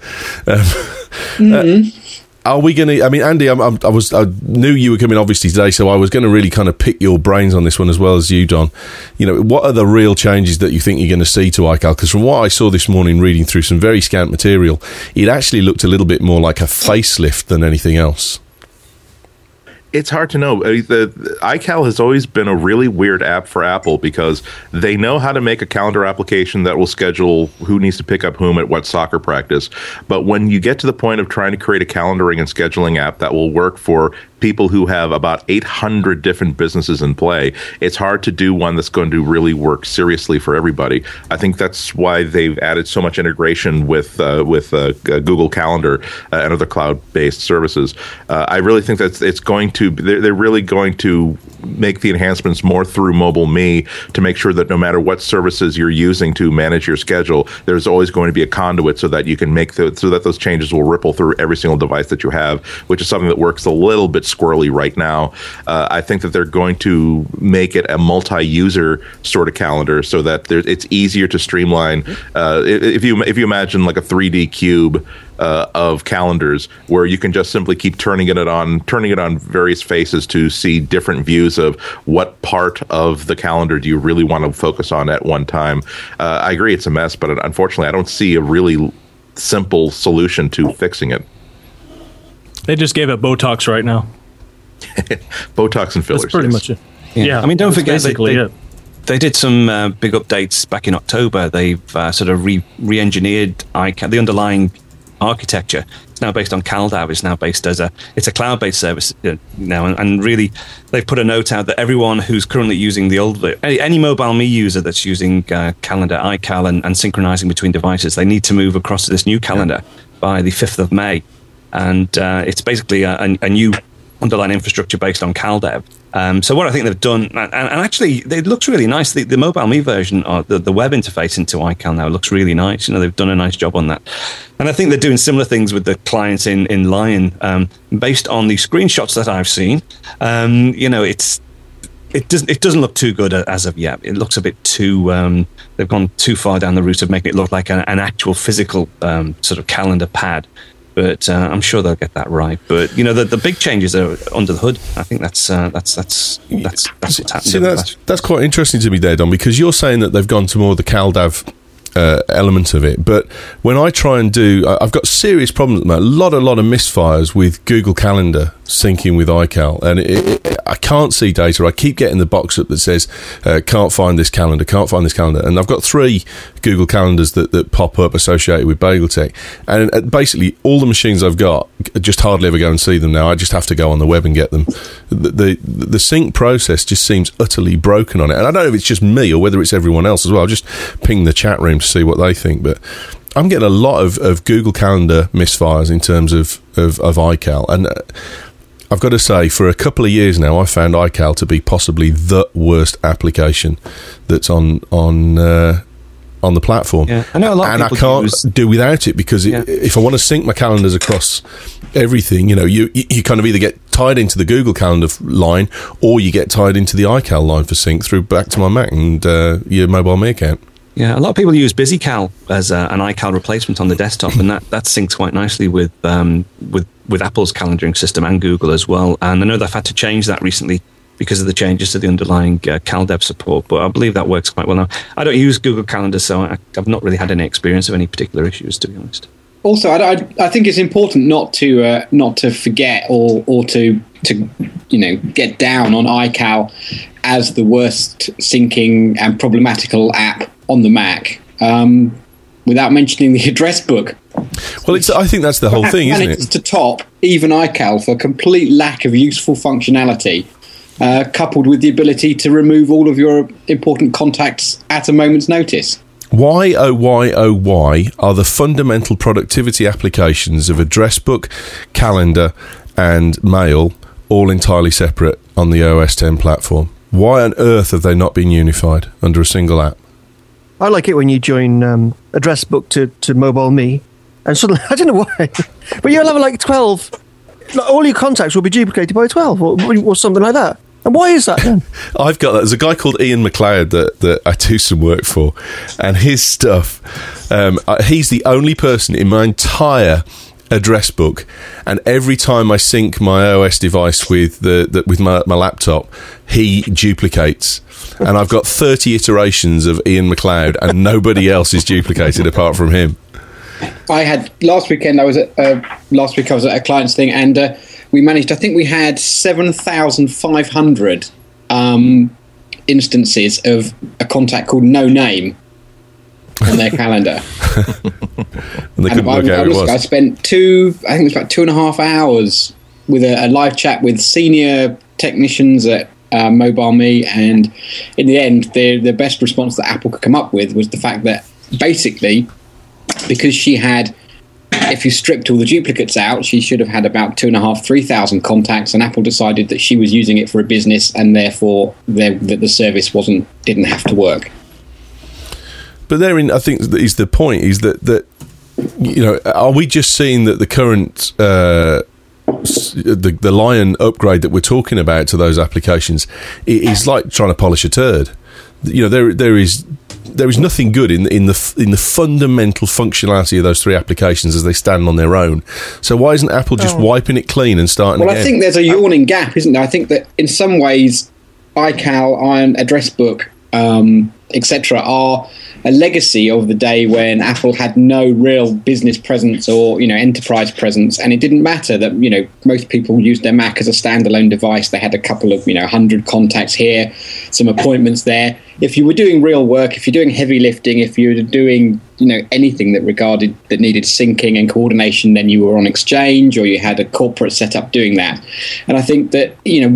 Are we going to? I mean, Andy, I knew you were coming obviously today, so I was going to really kind of pick your brains on this one as well as you, Don. You know, what are the real changes that you think you're going to see to iCal? Because from what I saw this morning, reading through some very scant material, it actually looked a little bit more like a facelift than anything else. It's hard to know. The iCal has always been a really weird app for Apple because they know how to make a calendar application that will schedule who needs to pick up whom at what soccer practice. But when you get to the point of trying to create a calendaring and scheduling app that will work for people who have about 800 different businesses in play, it's hard to do one that's going to really work seriously for everybody. I think that's why they've added so much integration with Google Calendar and other cloud-based services. I really think that it's going to. They're really going to make the enhancements more through MobileMe to make sure that no matter what services you're using to manage your schedule, there's always going to be a conduit so that you can so that those changes will ripple through every single device that you have, which is something that works a little bit squirrely right now. I think that they're going to make it a multi-user sort of calendar so that it's easier to streamline. If you imagine like a 3D cube of calendars where you can just simply keep turning it on various faces to see different views of what part of the calendar do you really want to focus on at one time. I agree it's a mess, but unfortunately I don't see a really simple solution to fixing it. They just gave it Botox right now. Botox and fillers. That's pretty much it. Yeah, I mean, don't forget basically it. They did some big updates back in October. They've sort of re-engineered iCal, the underlying architecture. It's now based on CalDAV. It's now based it's a cloud-based service now, and really they've put a note out that everyone who's currently using the old, any MobileMe user that's using Calendar, iCal, and synchronizing between devices, they need to move across to this new calendar by the 5th of May, and it's basically a new underlying infrastructure based on CalDAV. So what I think they've done, and actually it looks really nice, the MobileMe version, or the web interface into iCal now looks really nice. They've done a nice job on that. And I think they're doing similar things with the clients in Lion. Based on the screenshots that I've seen, it doesn't look too good as of yet. It looks a bit too, they've gone too far down the route of making it look like an actual physical sort of calendar pad. But I'm sure they'll get that right. But the big changes are under the hood. I think that's what's happened. See, that's quite interesting to me there, Don, because you're saying that they've gone to more the CalDAV element of it. But when I try and I've got serious problems at the moment. A lot of misfires with Google Calendar syncing with iCal, and I can't see data. I keep getting the box up that says can't find this calendar, and I've got 3 Google Calendars that pop up associated with BagelTech, and basically all the machines I've got just hardly ever go and see them now. I just have to go on the web and get them. The sync process just seems utterly broken on it, and I don't know if it's just me or whether it's everyone else as well. I'll just ping the chat room to see what they think, but I'm getting a lot of Google Calendar misfires in terms of iCal, and I've got to say, for a couple of years now, I've found iCal to be possibly the worst application that's on the platform. Yeah, I know a lot of people can't do without it, because if I want to sync my calendars across everything, you kind of either get tied into the Google Calendar line, or you get tied into the iCal line for sync through back to my Mac and your MobileMe account. Yeah, a lot of people use BusyCal as an iCal replacement on the desktop, and that syncs quite nicely with Apple's calendaring system and Google as well. And I know they've had to change that recently because of the changes to the underlying CalDAV support, but I believe that works quite well now. I don't use Google Calendar, so I've not really had any experience of any particular issues, to be honest. Also, I think it's important not to forget or to get down on iCal as the worst syncing and problematical app on the Mac, without mentioning the address book. Well, I think that's the whole thing, isn't it? Manages to top even iCal for complete lack of useful functionality, coupled with the ability to remove all of your important contacts at a moment's notice. Why are the fundamental productivity applications of address book, calendar, and mail all entirely separate on the OS X platform? Why on earth have they not been unified under a single app? I like it when you join address book to MobileMe, and suddenly, I don't know why, but you'll have like 12, all your contacts will be duplicated by 12 or something like that. And why is that then? I've got that. There's a guy called Ian McLeod that I do some work for, and his stuff, he's the only person in my entire address book, and every time I sync my OS device with my laptop, he duplicates. And I've got 30 iterations of Ian McLeod, and nobody else is duplicated apart from him. I had last week I was at a client's thing, and we managed. I think we had 7,500 instances of a contact called No Name on their calendar. And they couldn't work out who it was. I spent about 2.5 hours with a live chat with senior technicians at MobileMe, and in the end, the best response that Apple could come up with was the fact that basically, because she had, if you stripped all the duplicates out, she should have had about 2,500-3,000 contacts, and Apple decided that she was using it for a business, and therefore that the service didn't have to work. But therein, I think is the point, is that are we just seeing that the current the Lion upgrade that we're talking about to those applications is like trying to polish a turd? There is nothing good in the fundamental functionality of those 3 applications as they stand on their own. So why isn't Apple just wiping it clean and starting again? Well, I think there's a yawning gap, isn't there? I think that in some ways, iCal, Iron, Address Book, etc., are a legacy of the day when Apple had no real business presence or, enterprise presence, and it didn't matter that, most people used their Mac as a standalone device. They had a couple of, 100 contacts here, some appointments there. If you were doing real work, if you're doing heavy lifting, if you were doing, anything that needed syncing and coordination, then you were on Exchange or you had a corporate setup doing that. And I think that,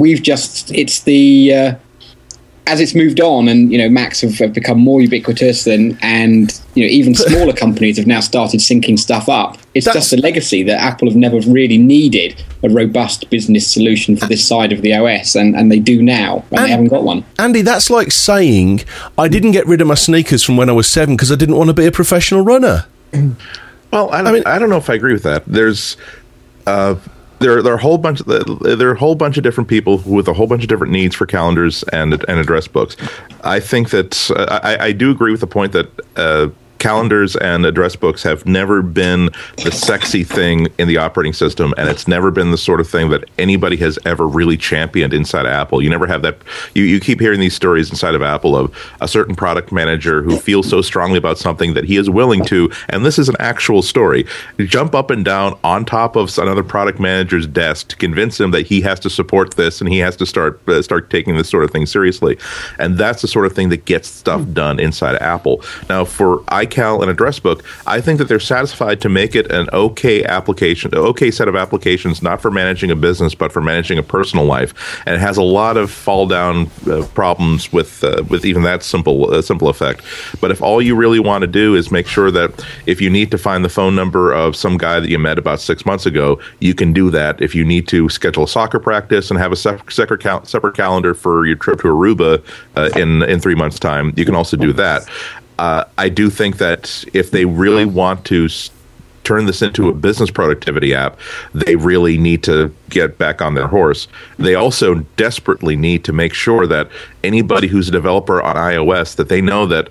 as it's moved on and, Macs have become more ubiquitous and even smaller companies have now started syncing stuff up. It's just a legacy that Apple have never really needed a robust business solution for this side of the OS, and they do now, and they haven't got one. Andy, that's like saying I didn't get rid of my sneakers from when I was 7 because I didn't want to be a professional runner. Well, I don't know if I agree with that. There's there are a whole bunch of different people with a whole bunch of different needs for calendars and address books. I think that I do agree with the point that calendars and address books have never been the sexy thing in the operating system, and it's never been the sort of thing that anybody has ever really championed inside of Apple. You never have that. You keep hearing these stories inside of Apple of a certain product manager who feels so strongly about something that he is willing to, and this is an actual story, jump up and down on top of another product manager's desk to convince him that he has to support this and he has to start taking this sort of thing seriously. And that's the sort of thing that gets stuff done inside of Apple. Now, for iCal and Address Book, I think that they're satisfied to make it an okay set of applications, not for managing a business, but for managing a personal life. And it has a lot of fall down problems with even that simple effect. But if all you really want to do is make sure that if you need to find the phone number of some guy that you met about 6 months ago, you can do that. If you need to schedule a soccer practice and have a separate calendar for your trip to Aruba in 3 months' time, you can also do that. I do think that if they really want to turn this into a business productivity app, they really need to get back on their horse. They also desperately need to make sure that anybody who's a developer on iOS, that they know that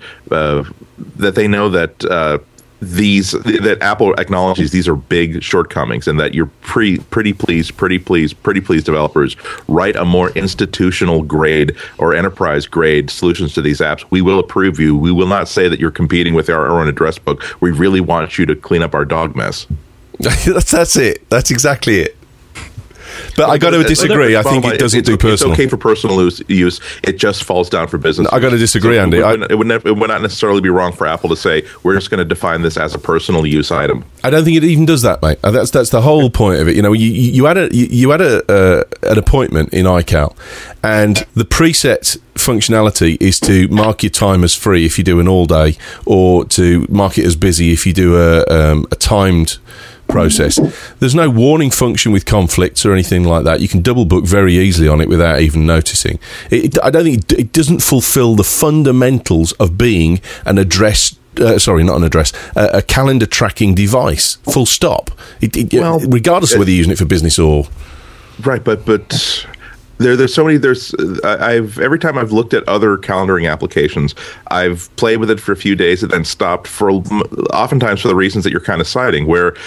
that Apple acknowledges these are big shortcomings, and that you're pretty please developers write a more institutional grade or enterprise grade solutions to these apps. We will approve you. We will not say that you're competing with our own address book. We really want you to clean up our dog mess. That's it. That's exactly it. But I got to disagree. I think it doesn't do personal. It's okay for personal use. It just falls down for business. I got to disagree, Andy. It would not necessarily be wrong for Apple to say we're just going to define this as a personal use item. I don't think it even does that, mate. That's the whole point of it. You had an appointment in iCal, and the preset functionality is to mark your time as free if you do an all day, or to mark it as busy if you do a timed process. There's no warning function with conflicts or anything like that. You can double book very easily on it without even noticing. I don't think it doesn't fulfill the fundamentals of being an address. A calendar tracking device. Full stop. Regardless of whether you're using it for business or right, but. There's so many. Every time I've looked at other calendaring applications, I've played with it for a few days and then stopped oftentimes for the reasons that you're kind of citing.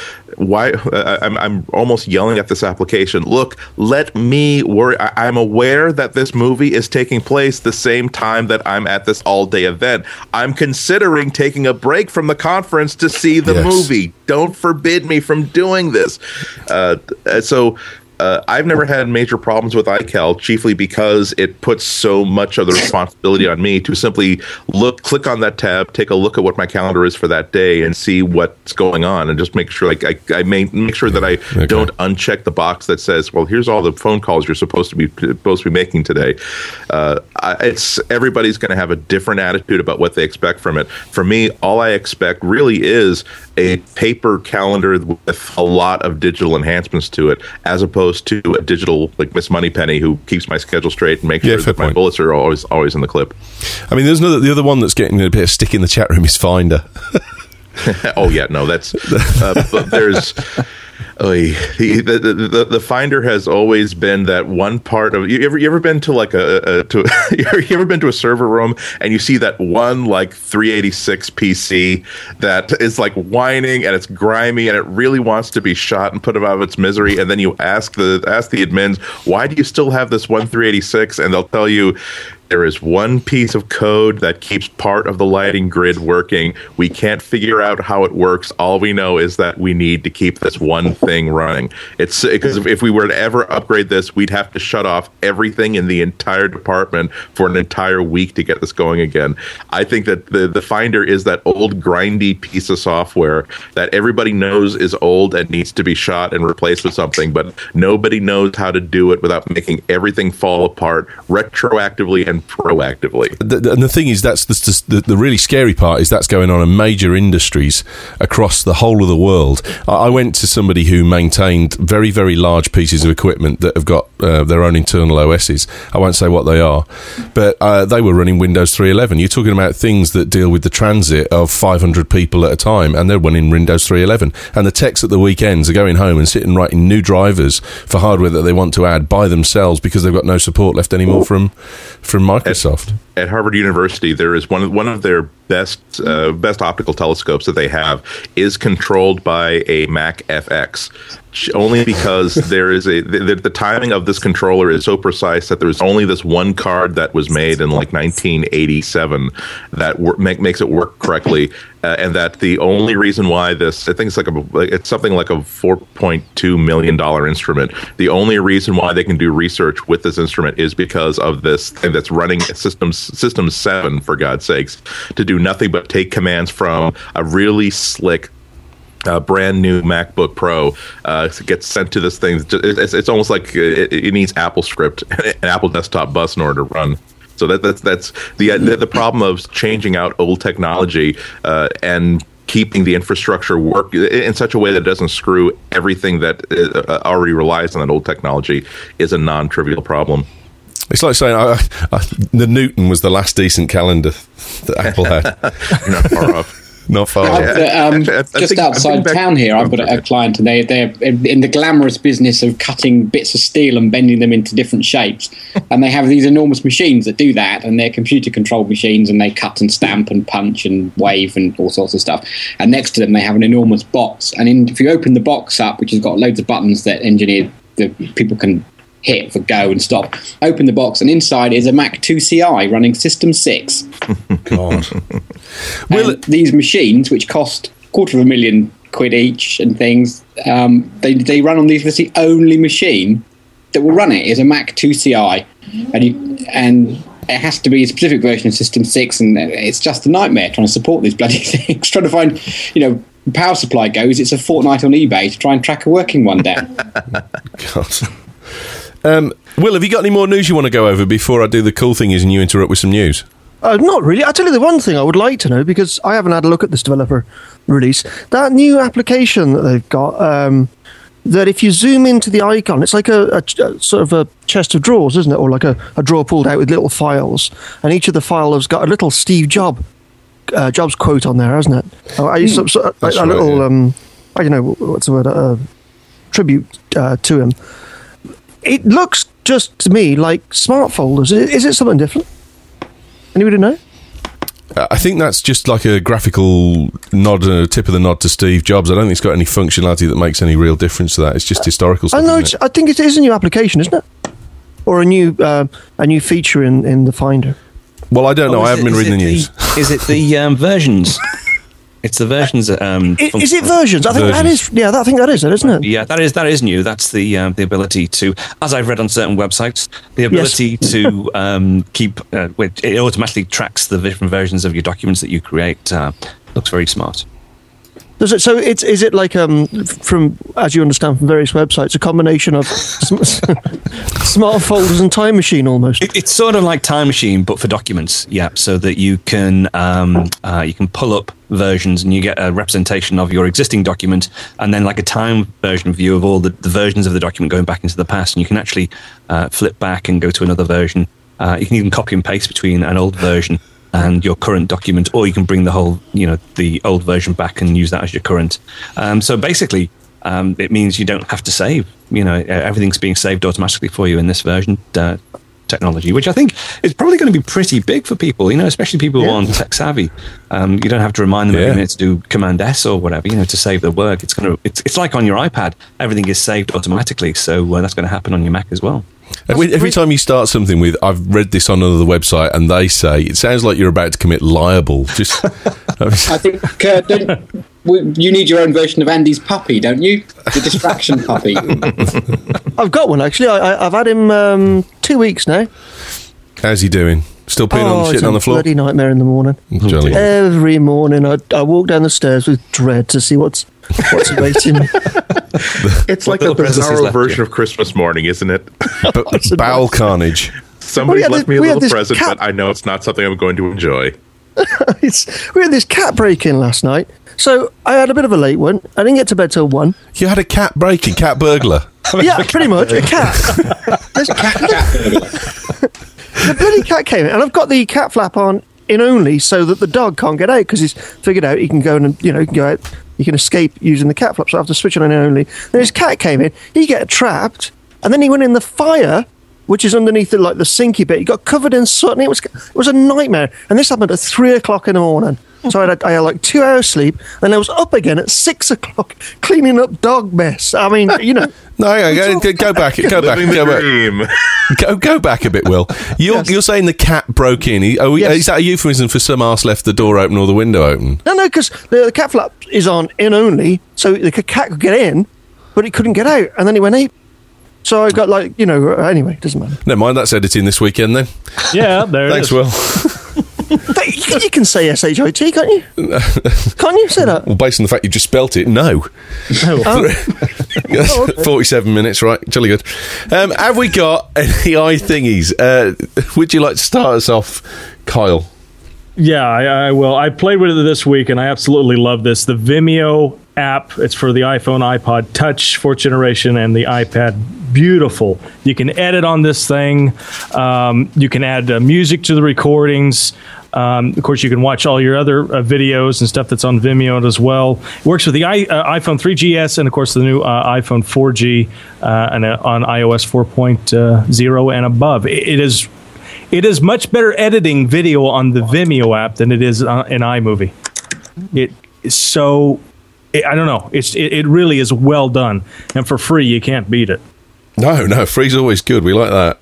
I'm almost yelling at this application. Look, let me worry. I'm aware that this movie is taking place the same time that I'm at this all-day event. I'm considering taking a break from the conference to see the movie. Don't forbid me from doing this. I've never had major problems with iCal, chiefly because it puts so much of the responsibility on me to simply click on that tab, take a look at what my calendar is for that day, and see what's going on, and just make sure I make sure that I don't uncheck the box that says, "Well, here's all the phone calls you're supposed to be making today." Everybody's going to have a different attitude about what they expect from it. For me, all I expect really is a paper calendar with a lot of digital enhancements to it, as opposed to a digital, like Miss Moneypenny, who keeps my schedule straight and makes sure that my bullets are always in the clip. I mean, the other one that's getting a bit of stick in the chat room is Finder. Oh yeah, no, that's but there's. The Finder has always been that one part of you ever been to like you ever been to a server room and you see that one like 386 PC that is like whining and it's grimy and it really wants to be shot and put out of its misery, and then you ask the admins, why do you still have this one 386, and they'll tell you There is one piece of code that keeps part of the lighting grid working. We can't figure out how it works. All we know is that we need to keep this one thing running. It's because if we were to ever upgrade this, we'd have to shut off everything in the entire department for an entire week to get this going again. I think that the Finder is that old grindy piece of software that everybody knows is old and needs to be shot and replaced with something, but nobody knows how to do it without making everything fall apart retroactively and proactively. And the thing is, that's the really scary part is that's going on in major industries across the whole of the world. I went to somebody who maintained very, very large pieces of equipment that have got their own internal OSs. I won't say what they are, but they were running Windows 3.11. You're talking about things that deal with the transit of 500 people at a time, and they're running Windows 3.11. And the techs at the weekends are going home and sitting writing new drivers for hardware that they want to add by themselves because they've got no support left anymore from Microsoft. At Harvard University, there is one of their best optical telescopes that they have is controlled by a Mac FX, only because there is the timing of this controller is so precise that there's only this one card that was made in like 1987 that makes it work correctly, and that the only reason why this, I think it's something like a $4.2 million instrument. The only reason why they can do research with this instrument is because of this thing that's running System 7, for God's sakes, to do nothing but take commands from a really slick brand new MacBook Pro gets sent to this thing. It's almost like it needs AppleScript, an Apple desktop bus in order to run. So that's the problem of changing out old technology and keeping the infrastructure work in such a way that it doesn't screw everything that already relies on that old technology is a non-trivial problem. It's like saying the Newton was the last decent calendar that Apple had. Not far off. Not far. Just outside town here, I've got a client, and they're in the glamorous business of cutting bits of steel and bending them into different shapes. And they have these enormous machines that do that, and they're computer-controlled machines, and they cut and stamp and punch and wave and all sorts of stuff. And next to them, they have an enormous box. And if you open the box up, which has got loads of buttons that people can hit for go and stop, open the box, and inside is a Mac 2 CI running System 6. God. And these machines, which cost £250,000 each and things, they run on these. It's the only machine that will run it is a Mac 2 CI, and it has to be a specific version of System 6, and it's just a nightmare trying to support these bloody things. Trying to find, power supply goes, it's a fortnight on eBay to try and track a working one down. God. Will, have you got any more news you want to go over before I do the cool thing is and you interrupt with some news? Not really. I'll tell you the one thing I would like to know, because I haven't had a look at this developer release. That new application that they've got, that if you zoom into the icon, it's like a sort of a chest of drawers, isn't it? Or like a drawer pulled out with little files. And each of the files has got a little Steve Jobs quote on there, hasn't it? I used to, I don't know, what's the word? Tribute to him. It looks just to me like smart folders. Is it something different? Anybody know? I think that's just like a graphical nod, a tip of the nod to Steve Jobs. I don't think it's got any functionality that makes any real difference to that. It's just historical stuff. I think it is a new application, isn't it? Or a new feature in the Finder. Well, I don't know. I haven't been reading the news. Is it the versions? It's the versions. Is it versions? I think that is. Yeah, I think that is it, isn't it? Yeah, that is new. That's the ability to, as I've read on certain websites, the ability to keep. It automatically tracks the different versions of your documents that you create. Looks very smart. Does it? So is it like from, as you understand from various websites, a combination of smart folders and Time Machine almost? It's sort of like Time Machine, but for documents. Yeah, so that you can pull up versions and you get a representation of your existing document, and then like a time version view of all the versions of the document going back into the past, and you can actually flip back and go to another version. You can even copy and paste between an old version and your current document, or you can bring the whole, the old version back and use that as your current. So basically, it means you don't have to save. Everything's being saved automatically for you in this version technology, which I think is probably going to be pretty big for people, especially people who aren't tech savvy. You don't have to remind them every minute to do Command S or whatever, to save their work. It's like on your iPad, everything is saved automatically. So that's going to happen on your Mac as well. Every time you start something with, I've read this on another website, and they say, it sounds like you're about to commit libel. Just, I think you need your own version of Andy's puppy, don't you? The distraction puppy. I've got one, actually. I've had him 2 weeks now. How's he doing? Still peeing on shit on the floor? Bloody nightmare in the morning. Jolly. Every morning I walk down the stairs with dread to see what's awaiting me. It's like a bizarro version of Christmas morning, isn't it? Bowel carnage. Somebody left me a little present, but I know it's not something I'm going to enjoy. We had this cat break-in last night, so I had a bit of a late one. I didn't get to bed till 1. You had a cat break-in, cat burglar? Yeah, pretty much, a cat. There's a cat. The bloody cat came in, and I've got the cat flap on in only so that the dog can't get out, because he's figured out he can go and, he can go out, he can escape using the cat flap, so I have to switch it on in only. Then his cat came in, he got trapped, and then he went in the fire, which is underneath the sinky bit. He got covered in soot, and it was a nightmare. And this happened at 3 o'clock in the morning. So I had like 2 hours sleep, and I was up again at 6 o'clock cleaning up dog mess. I mean, No, go back. Go back a bit, Will. You're saying the cat broke in. Yes. Is that a euphemism for some arse left the door open or the window open? No, because the cat flap is on in only, so the cat could get in, but it couldn't get out, and then he went ape. So I got anyway, doesn't matter. Never mind, that's editing this weekend then. Yeah, there it is. Thanks, Will. You can say S-H-I-T, can't you? Can't you say that? Well, based on the fact you just spelt it, no. 47 minutes, right? Jolly good. Have we got any eye thingies? Would you like to start us off, Kyle? Yeah, I will. I played with it this week, and I absolutely love this. The Vimeo app. It's for the iPhone, iPod Touch, 4th generation, and the iPad. Beautiful. You can edit on this thing. You can add music to the recordings. Of course, you can watch all your other videos and stuff that's on Vimeo as well. It works with the iPhone 3GS and, of course, the new iPhone 4G and on iOS 4.0 and above. It is much better editing video on the Vimeo app than it is in iMovie. It is so... I don't know. It really is well done. And for free, you can't beat it. No, free's always good. We like that.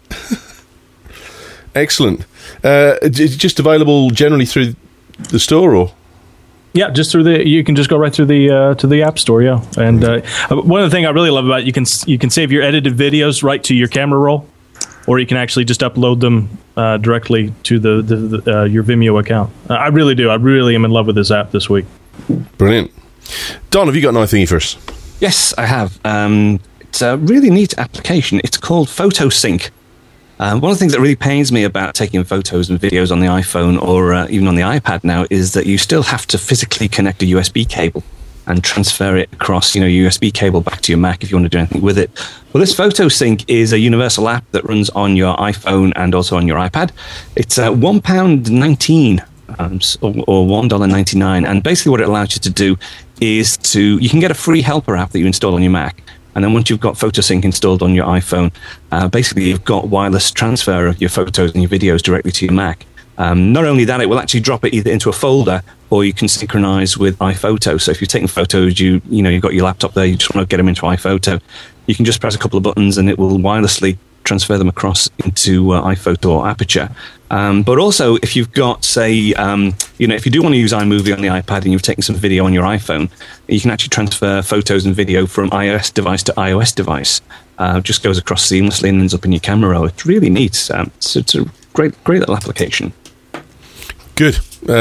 Excellent. It's just available generally through the store, or? Yeah, just through you can just go right through to the App Store, yeah. And one of the things I really love about it, you can save your edited videos right to your camera roll, or you can actually just upload them directly to your Vimeo account. I really do. I really am in love with this app this week. Brilliant. Don, have you got an iThingy for us? Yes, I have. It's a really neat application. It's called PhotoSync. One of the things that really pains me about taking photos and videos on the iPhone or even on the iPad now is that you still have to physically connect a USB cable and transfer it across, USB cable back to your Mac if you want to do anything with it. Well, this PhotoSync is a universal app that runs on your iPhone and also on your iPad. It's £1.19 or $1.99, and basically what it allows you to do is you can get a free helper app that you install on your Mac. And then once you've got PhotoSync installed on your iPhone, basically you've got wireless transfer of your photos and your videos directly to your Mac. Not only that, it will actually drop it either into a folder or you can synchronize with iPhoto. So if you're taking photos, you've got your laptop there, you just want to get them into iPhoto, you can just press a couple of buttons and it will wirelessly transfer them across into iPhoto or Aperture. But also, if you've got, say, if you do want to use iMovie on the iPad and you've taken some video on your iPhone, you can actually transfer photos and video from iOS device to iOS device. Just goes across seamlessly and ends up in your camera roll. It's really neat. It's a great little application. Good.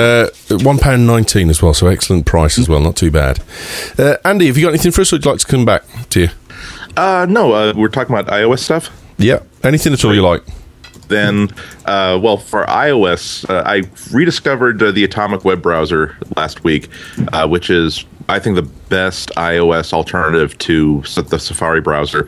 £1.19 as well, so excellent price as well, not too bad. Andy, have you got anything for us, or would you like to come back to you? No, we're talking about iOS stuff? Yeah, anything at all you like. Then, for iOS, I rediscovered the Atomic web browser last week, which is, I think, the best iOS alternative to the Safari browser.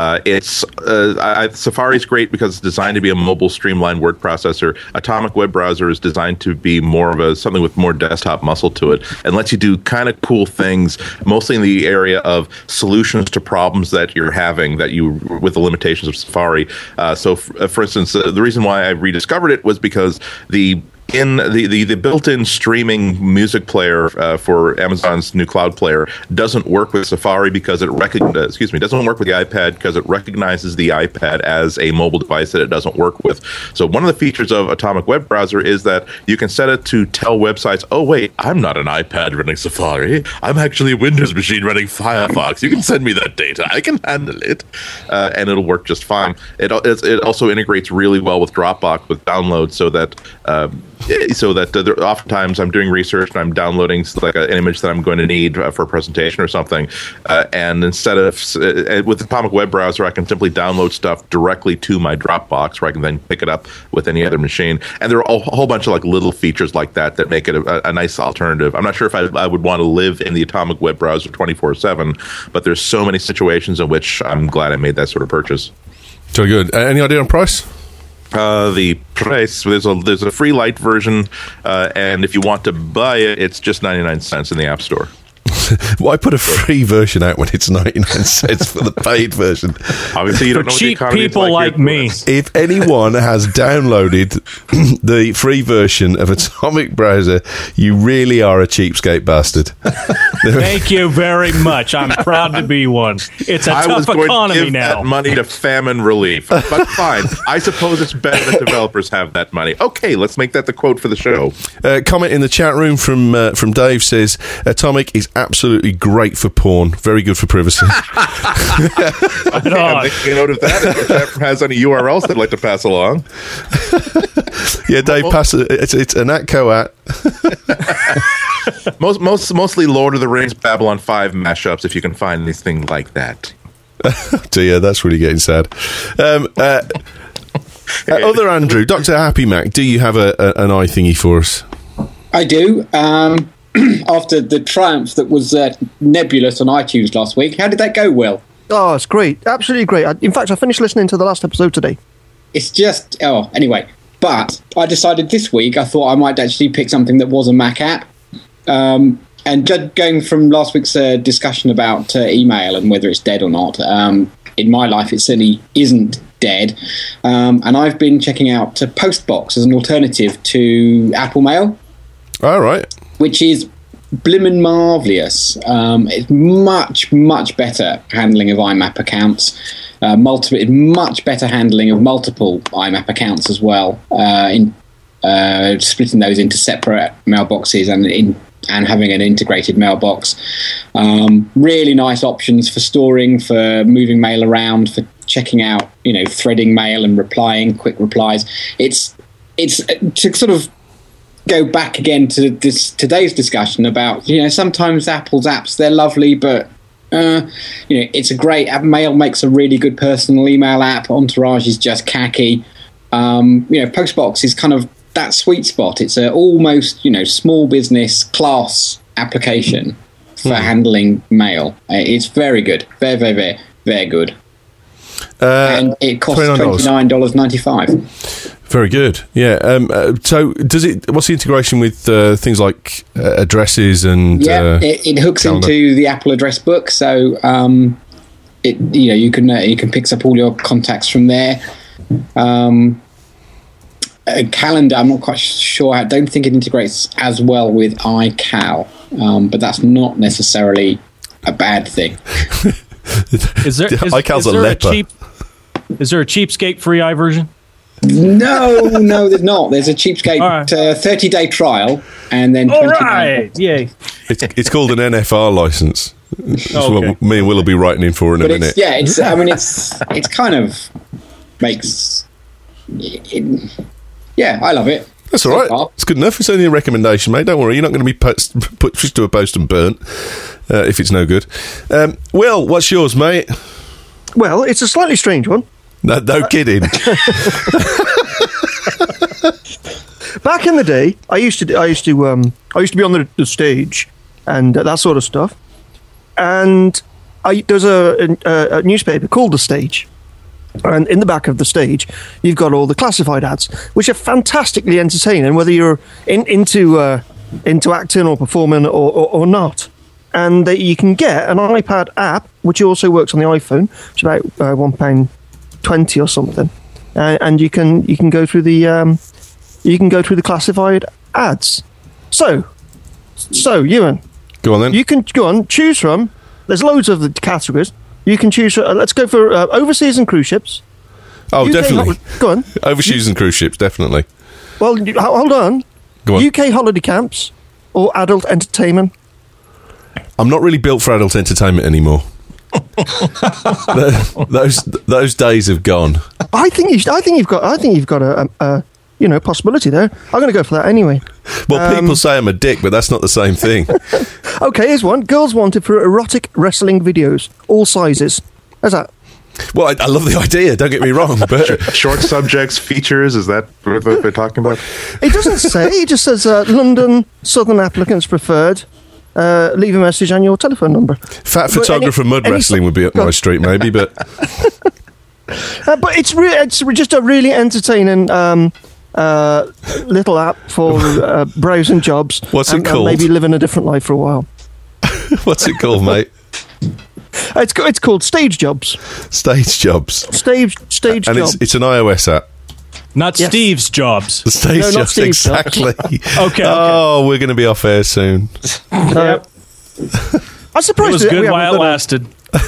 Safari is great because it's designed to be a mobile streamlined word processor. Atomic web browser is designed to be more of something with more desktop muscle to it, and lets you do kind of cool things, mostly in the area of solutions to problems that you're having with the limitations of Safari. For instance, the reason why I rediscovered it was because the in the built-in streaming music player for Amazon's new cloud player doesn't work with Safari because doesn't work with the iPad because it recognizes the iPad as a mobile device that it doesn't work with. So one of the features of Atomic Web Browser is that you can set it to tell websites, oh wait, I'm not an iPad running Safari, I'm actually a Windows machine running Firefox. You can send me that data, I can handle it, and it'll work just fine. It also integrates really well with Dropbox with downloads, so that oftentimes I'm doing research and I'm downloading like an image that I'm going to need for a presentation or something, and instead of with the Atomic Web Browser, I can simply download stuff directly to my Dropbox, where I can then pick it up with any other machine. And there are a whole bunch of like little features like that make it a nice alternative. I'm not sure if I would want to live in the Atomic Web Browser 24/7, but there's so many situations in which I'm glad I made that sort of purchase. So good. Any idea on price? The price, there's a free light version, and if you want to buy it, it's just 99 cents in the App Store. Why put a free version out when it's 99 cents for the paid version? Obviously, you don't know what the economy is like. For cheap people like me. If anyone has downloaded the free version of Atomic Browser, you really are a cheapskate bastard. Thank you very much. I'm proud to be one. It's a tough economy now. I was going to give that money to famine relief, but fine. I suppose it's better that developers have that money. Okay, let's make that the quote for the show. Comment in the chat room from Dave says, Atomic is absolutely great for porn. Very good for privacy. Okay, I'm making a note of that. If the chat has any URLs they'd like to pass along. Yeah, Dave, it's an @coat. Mostly Lord of the Rings, Babylon 5 mashups, if you can find anything like that. Dear, that's really getting sad. Other Andrew, Dr. Happy Mac, do you have an eye thingy for us? I do. After the triumph that was Nebulous on iTunes last week, how did that go, Will? Oh, it's great. Absolutely great. In fact, I finished listening to the last episode today. It's just... Oh, anyway. But I decided this week, I thought I might actually pick something that was a Mac app. And going from last week's discussion about email and whether it's dead or not, in my life it certainly isn't dead. And I've been checking out Postbox as an alternative to Apple Mail. All right. Which is blimmin' marvellous. It's much, much better handling of IMAP accounts. Much better handling of multiple IMAP accounts as well. In splitting those into separate mailboxes and having an integrated mailbox. Really nice options for storing, for moving mail around, for checking out, threading mail and replying, quick replies. It's to sort of go back again to today's discussion about, sometimes Apple's apps, they're lovely, but it's a great app. Mail makes a really good personal email app. Entourage is just khaki. Postbox is kind of that sweet spot. It's a almost, small business class application for handling mail. It's very good. Very, very, very, very good. And it costs $29.95. Very good. Yeah. So, what's the integration with things like addresses and? Yeah, it hooks calendar into the Apple Address Book, so you can pick up all your contacts from there. A calendar, I'm not quite sure. I don't think it integrates as well with iCal, but that's not necessarily a bad thing. Is there a cheapskate-free iVersion? No, there's not. There's a cheapskate 30-day trial, and then 20 right, yay! It's called an NFR license. That's what me and Will be writing in for in a minute. It's kind of makes. I love it. That's all right. It's good enough. It's only a recommendation, mate. Don't worry. You're not going to be put to a post and burnt if it's no good. Will, what's yours, mate? Well, it's a slightly strange one. No kidding. Back in the day, I used to be on the stage and that sort of stuff. And there's a newspaper called The Stage. And in the back of The Stage, you've got all the classified ads, which are fantastically entertaining, whether you're into acting or performing or not. And you can get an iPad app, which also works on the iPhone, which is about £1.20 or something. And you can go through the you can go through the classified ads. So Ewan, Go on then. you can go on, choose from. There's loads of the categories. You can choose. Let's go for overseas and cruise ships. Oh, UK definitely. Go on. Overseas and cruise ships, definitely. Well, hold on. Go on. UK holiday camps or adult entertainment. I'm not really built for adult entertainment anymore. those days have gone. I think you've got a possibility there. I'm going to go for that anyway. Well, people say I'm a dick, but that's not the same thing. Okay, here's one. Girls wanted for erotic wrestling videos, all sizes. How's that? Well, I love the idea, don't get me wrong, but Short subjects, features, is that what we're talking about? It doesn't say. It just says London, Southern applicants preferred. Leave a message and your telephone number. fat photographer mud wrestling would be up my street, maybe, but But it's just a really entertaining little app for browsing jobs. What's it and called? maybe living a different life for a while. what's it called, mate? It's called Stage Jobs. Stage Jobs. Stage And Jobs. it's an iOS app. Not Yes. Steve's Jobs. The Stage No, not Jobs, Steve's Jobs. exactly. Okay. Oh, we're going to be off air soon. Yep. I'm It surprised was that we good haven't while it done lasted.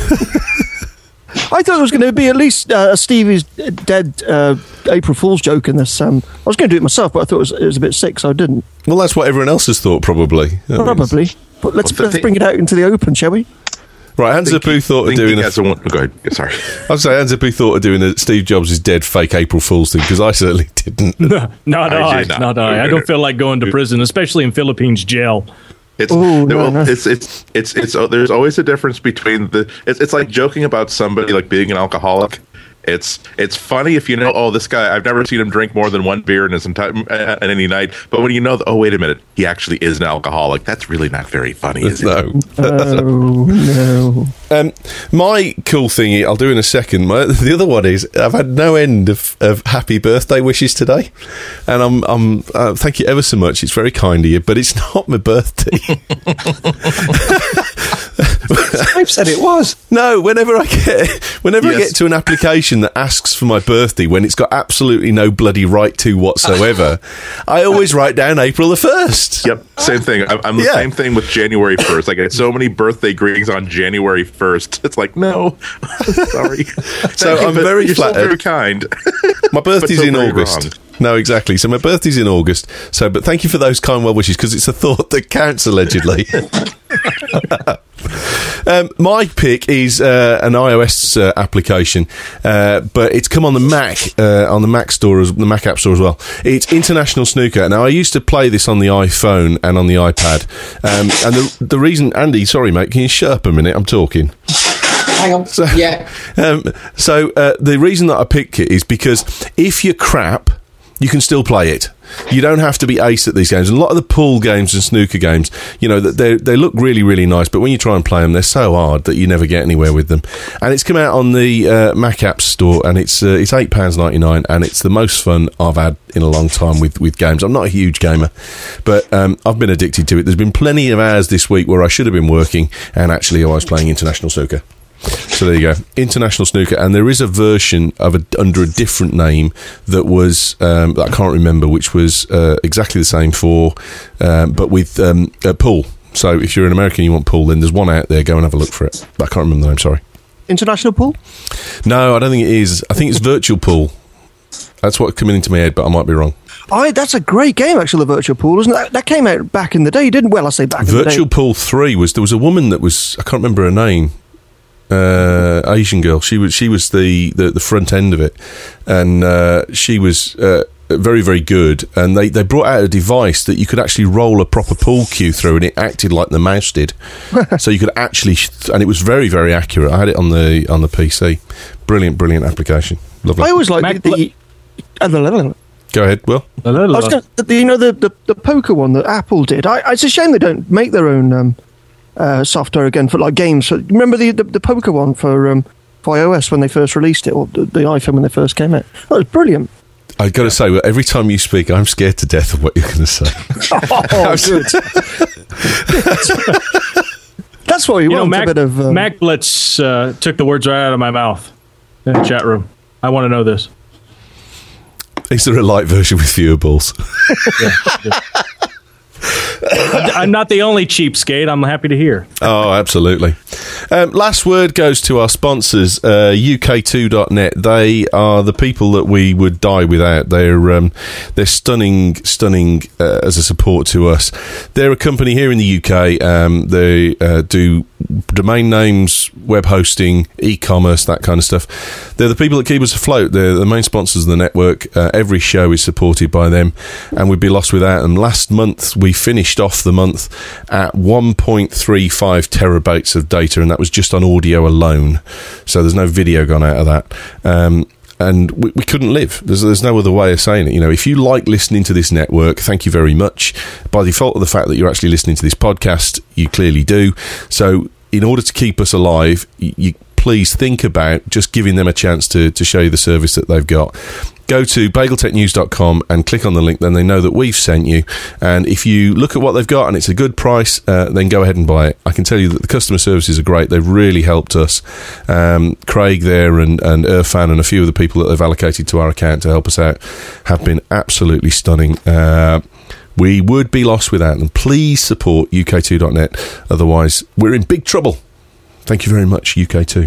I thought there was going to be at least a Stevie's dead April Fool's joke in this. I was going to do it myself, but I thought it was a bit sick, so I didn't. Well, that's what everyone else has thought, probably. Probably. But let's Well, the bring it out into the open, shall we? Right, Anzapu thought of doing Go ahead. Sorry. I'd say Anzapu thought of doing a Steve Jobs is dead fake April Fool's thing, because I certainly didn't. Not I I. did not. Not I. I don't feel like going to prison, especially in Philippines jail. It's Ooh, no, no. it's there's always a difference between it's like joking about somebody like being an alcoholic. It's funny if you know, oh, this guy, I've never seen him drink more than one beer in his entire at any night. But when you know, oh, wait a minute, he actually is an alcoholic, that's really not very funny, is it? No. Oh, no. My cool thingy, I'll do in a second. The other one is I've had no end of happy birthday wishes today, and I'm thank you ever so much. It's very kind of you, but it's not my birthday. I've said it was. No, whenever I get to an application that asks for my birthday when it's got absolutely no bloody right to whatsoever, I always write down April the 1st. Yep, same thing. I'm the same thing with January 1st. I get so many birthday greetings on January 1st. It's like, no, sorry. So I'm But very you're still flattered. very kind. My birthday's so in very August. wrong. No, exactly. So my birthday's in August. So, but thank you for those kind well wishes, because it's a thought that counts, allegedly. My pick is an iOS application, but it's come on the Mac store, the Mac App Store as well. It's International Snooker. Now, I used to play this on the iPhone and on the iPad, and the reason, Andy, sorry mate, can you shut up a minute? I'm talking. Hang on. Yeah. The reason that I pick it is because if you're crap, you can still play it. You don't have to be ace at these games. And a lot of the pool games and snooker games, you know, they look really, really nice, but when you try and play them, they're so hard that you never get anywhere with them. And it's come out on the Mac App Store, and it's £8.99, and it's the most fun I've had in a long time with games. I'm not a huge gamer, but I've been addicted to it. There's been plenty of hours this week where I should have been working, and actually I was playing International Snooker. So there you go, International Snooker, and there is a version of under a different name that was that I can't remember, which was exactly the same but with pool. So if you're an American and you want pool, then there's one out there. Go and have a look for it. But I can't remember the name. Sorry. International Pool? No, I don't think it is. I think it's Virtual Pool. That's what coming into my head, but I might be wrong. That's a great game, actually, the Virtual Pool, isn't it? That came out back in the day, didn't? Well, I say back in the day. Virtual Pool 3 there was a woman that was, I can't remember her name. Asian girl. She was the front end of it, and she was very, very good. And they brought out a device that you could actually roll a proper pool cue through, and it acted like the mouse did. So you could actually, and it was very, very accurate. I had it on the PC. Brilliant application. Lovely. I always liked the Go ahead, Will. I was gonna, the poker one that Apple did. It's a shame they don't make their own software again for like games. So, remember the poker one for iOS when they first released it, or the iPhone when they first came out? That was brilliant. I've got to say, every time you speak, I'm scared to death of what you're going to say. Oh, good. That's what you want. Mac, a bit of MacBlitz took the words right out of my mouth in the chat room. I want to know this. Is there a light version with fewer balls? I'm not the only cheapskate. I'm happy to hear. Oh, absolutely. Last word goes to our sponsors, UK2.net. They are the people that we would die without. They're stunning as a support to us. They're a company here in the UK. They do domain names, web hosting, e-commerce, that kind of stuff. They're the people that keep us afloat. They're the main sponsors of the network. Every show is supported by them, and we'd be lost without them. Last month, we finished off the month at 1.35 terabytes of data, and that was just on audio alone. So there's no video gone out of that. And we couldn't live. There's no other way of saying it. You know, if you like listening to this network, thank you very much. By default of the fact that you're actually listening to this podcast, you clearly do. So in order to keep us alive, you please think about just giving them a chance to show you the service that they've got. Go to bageltechnews.com and click on the link, then they know that we've sent you. And if you look at what they've got and it's a good price, then go ahead and buy it. I can tell you that the customer services are great. They've really helped us. Craig there and Irfan and a few of the people that they've allocated to our account to help us out have been absolutely stunning. We would be lost without them. Please support UK2.net. Otherwise, we're in big trouble. Thank you very much, UK2.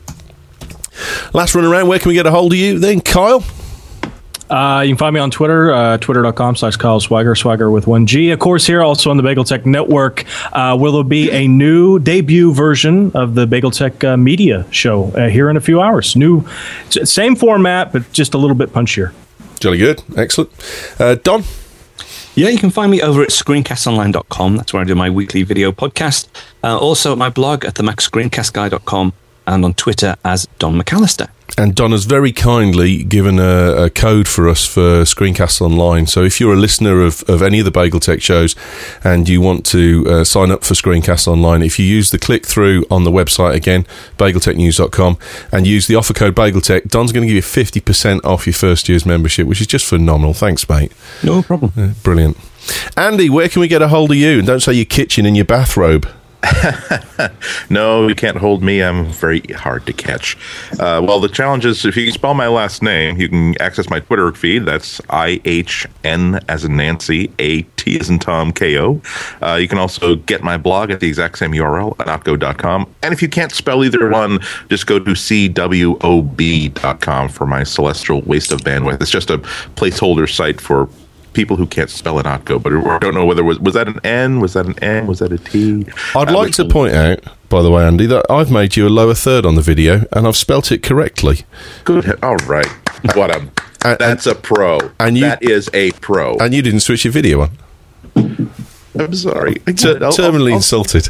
Last run around, where can we get a hold of you then, Kyle? You can find me on Twitter, twitter.com/Kyle Swagger with 1G. Of course, here also on the Bagel Tech Network, will there be a new debut version of the Bagel Tech media show here in a few hours. Same format, but just a little bit punchier. Jolly good. Excellent. Don? Yeah, you can find me over at screencastonline.com. That's where I do my weekly video podcast. Also at my blog at themacscreencastguy.com and on Twitter as Don McAllister. And Don has very kindly given a code for us for Screencast Online. So if you're a listener of any of the Bagel Tech shows and you want to sign up for Screencast Online, if you use the click-through on the website again, bageltechnews.com, and use the offer code BagelTech, Don's going to give you 50% off your first year's membership, which is just phenomenal. Thanks, mate. No problem. Brilliant. Andy, where can we get a hold of you? And don't say your kitchen in your bathrobe. No, you can't hold me. I'm very hard to catch. Well, the challenge is if you can spell my last name, you can access my Twitter feed. That's IHN as in Nancy, AT as in Tom, KO. You can also get my blog at the exact same URL, anotgo.com. And if you can't spell either one, just go to CWOB.com for my celestial waste of bandwidth. It's just a placeholder site for people who can't spell Anotgo, but I don't know whether was that an N, was that an M, was that a T? I'd like to point out, by the way, Andy, that I've made you a lower third on the video, and I've spelt it correctly. Good. All right. That's a pro. That is a pro. And you didn't switch your video on. I'm sorry. Terminally insulted.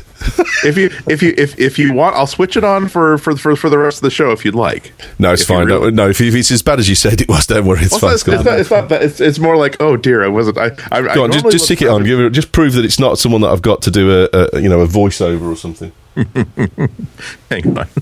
If you want, I'll switch it on for the rest of the show if you'd like. No, it's fine. No, if it's as bad as you said it was, don't worry. It's fine. It's not that. It's more like, oh dear, I wasn't. Go on, just stick it on. Just prove that it's not someone that I've got to do a voiceover or something. Hang on.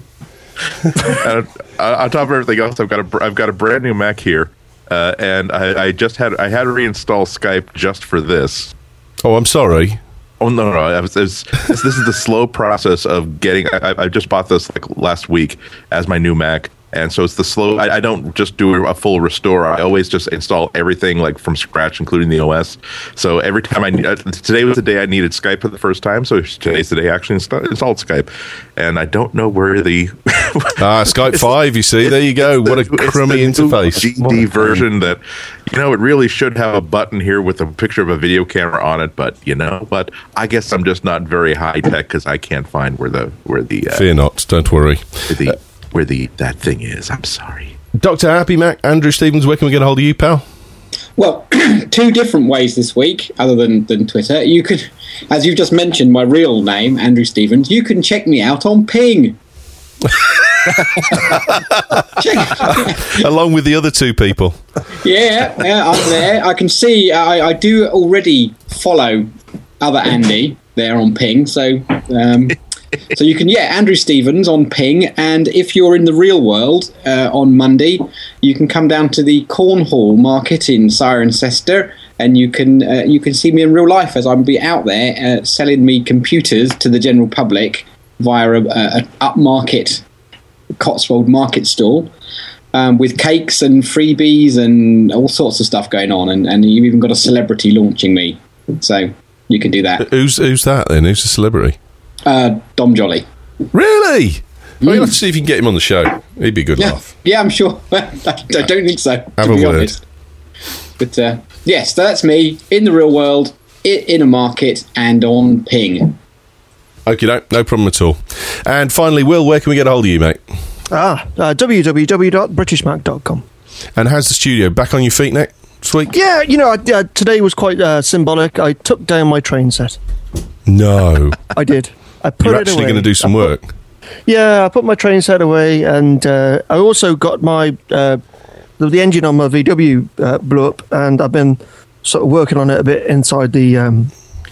On top of everything else, I've got a brand new Mac here, and I had to reinstall Skype just for this. Oh, I'm sorry. Oh no! This is the slow process of getting. I just bought this like last week as my new Mac, and so it's the slow. I don't just do a full restore. I always just install everything like from scratch, including the OS. So every time today was the day I needed Skype for the first time. So today's the day I actually installed Skype, and I don't know where the Skype 5. You see, there you go. What a crummy interface. GD version that. It really should have a button here with a picture of a video camera on it, but you know what? I guess I'm just not very high tech because I can't find where the fear not, don't worry. Where that thing is. I'm sorry. Dr. Happy Mac, Andrew Stevens, where can we get a hold of you, pal? Well, two different ways this week, other than Twitter. You could, as you've just mentioned, my real name, Andrew Stevens. You can check me out on Ping. Along with the other two people. Yeah, I'm there. I can see. I do already follow other Andy there on Ping. So you can, Andrew Stevens on Ping. And if you're in the real world on Monday, you can come down to the Cornhall Market in Cirencester, and you can see me in real life as I'll be out there selling me computers to the general public via an upmarket Cotswold market stall. with cakes and freebies and all sorts of stuff going on. And you've even got a celebrity launching me. So you can do that. Who's that then? Who's the celebrity? Dom Jolly. Really? Well, let's see if you can get him on the show. He'd be a good laugh. Yeah, I'm sure. I don't think so, Have to a be word. honest. But yes, that's me in the real world, in a market, and on Ping. Okay, no problem at all. And finally, Will, where can we get a hold of you, mate? www.britishmac.com. And how's the studio? Back on your feet next week? Yeah, today was quite symbolic. I took down my train set. No. I did. I put You're it actually away. going to do some work? Yeah, I put my train set away, and I also got my the engine on my VW blew up, and I've been sort of working on it a bit inside the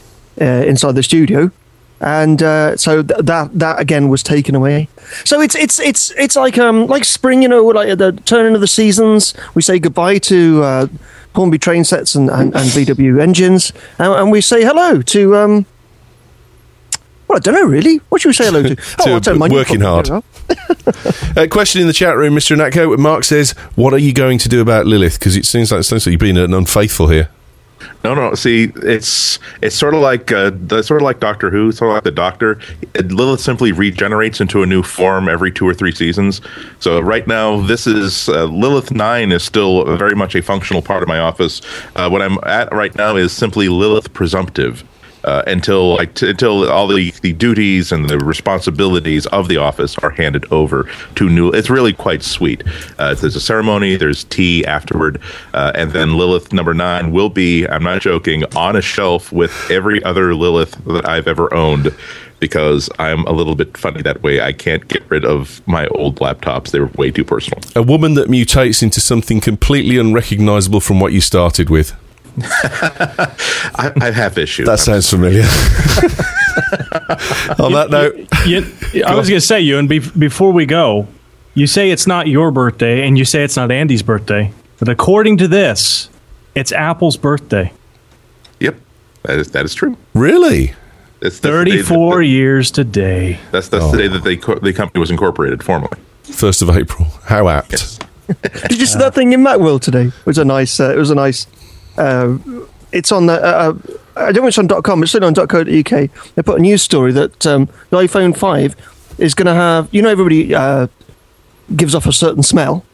studio, and so that again was taken away. So it's like spring, like at the turning of the seasons, we say goodbye to Hornby train sets and VW engines, and we say hello to. Well, I don't know, really. What should we say hello to? I'll tell you, working hard. Question in the chat room, Mr. Natko. Mark says, what are you going to do about Lilith? Because it seems like you've been unfaithful here. No. See, it's sort of like Doctor Who, sort of like the Doctor. Lilith simply regenerates into a new form every 2 or 3 seasons. So right now, this is Lilith 9 is still very much a functional part of my office. What I'm at right now is simply Lilith Presumptive. Until all the duties and the responsibilities of the office are handed over to new. It's really quite sweet. There's a ceremony, there's tea afterward, and then Lilith number 9 will be, I'm not joking, on a shelf with every other Lilith that I've ever owned, because I'm a little bit funny that way. I can't get rid of my old laptops. They were way too personal. A woman that mutates into something completely unrecognisable from what you started with. I have issues. That sounds familiar. On that note, I was going to say, Ewan, before we go, you say it's not your birthday, and you say it's not Andy's birthday, but according to this, it's Apple's birthday. Yep, that is true. Really? It's 34 years today. That's the day that the company was incorporated formally. 1st of April. How apt. Yes. Did you see that thing in Macworld today? It was a nice. It's on the. I don't know if it's on .com. It's still on .co.uk. They put a news story that the iPhone 5 is going to have. Everybody gives off a certain smell.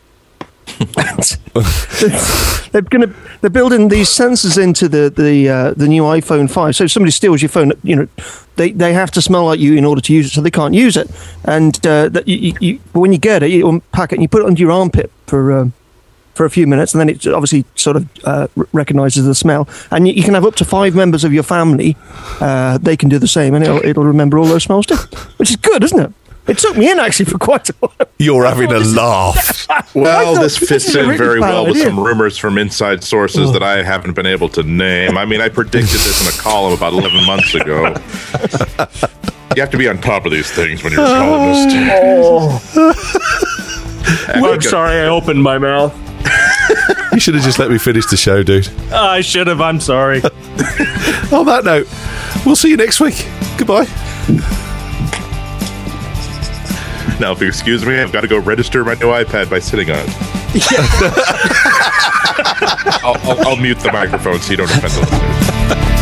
They're building these sensors into the new iPhone 5. So if somebody steals your phone, they have to smell like you in order to use it, so they can't use it. And when you get it, you unpack it and you put it under your armpit for a few minutes, and then it obviously sort of recognizes the smell. And you can have up to 5 members of your family. They can do the same, and it'll remember all those smells too, which is good, isn't it? It took me in actually for quite a while. You're having a laugh. Well, this fits in very well with idea. some rumors from inside sources that I haven't been able to name. I mean, I predicted this in a column about 11 months ago. You have to be on top of these things when you're a columnist. I'm sorry I opened my mouth. You should have just let me finish the show, dude. I should have. I'm sorry. On that note, we'll see you next week. Goodbye. Now, if you excuse me, I've got to go register my new iPad by sitting on it. I'll mute the microphone so you don't offend the listeners.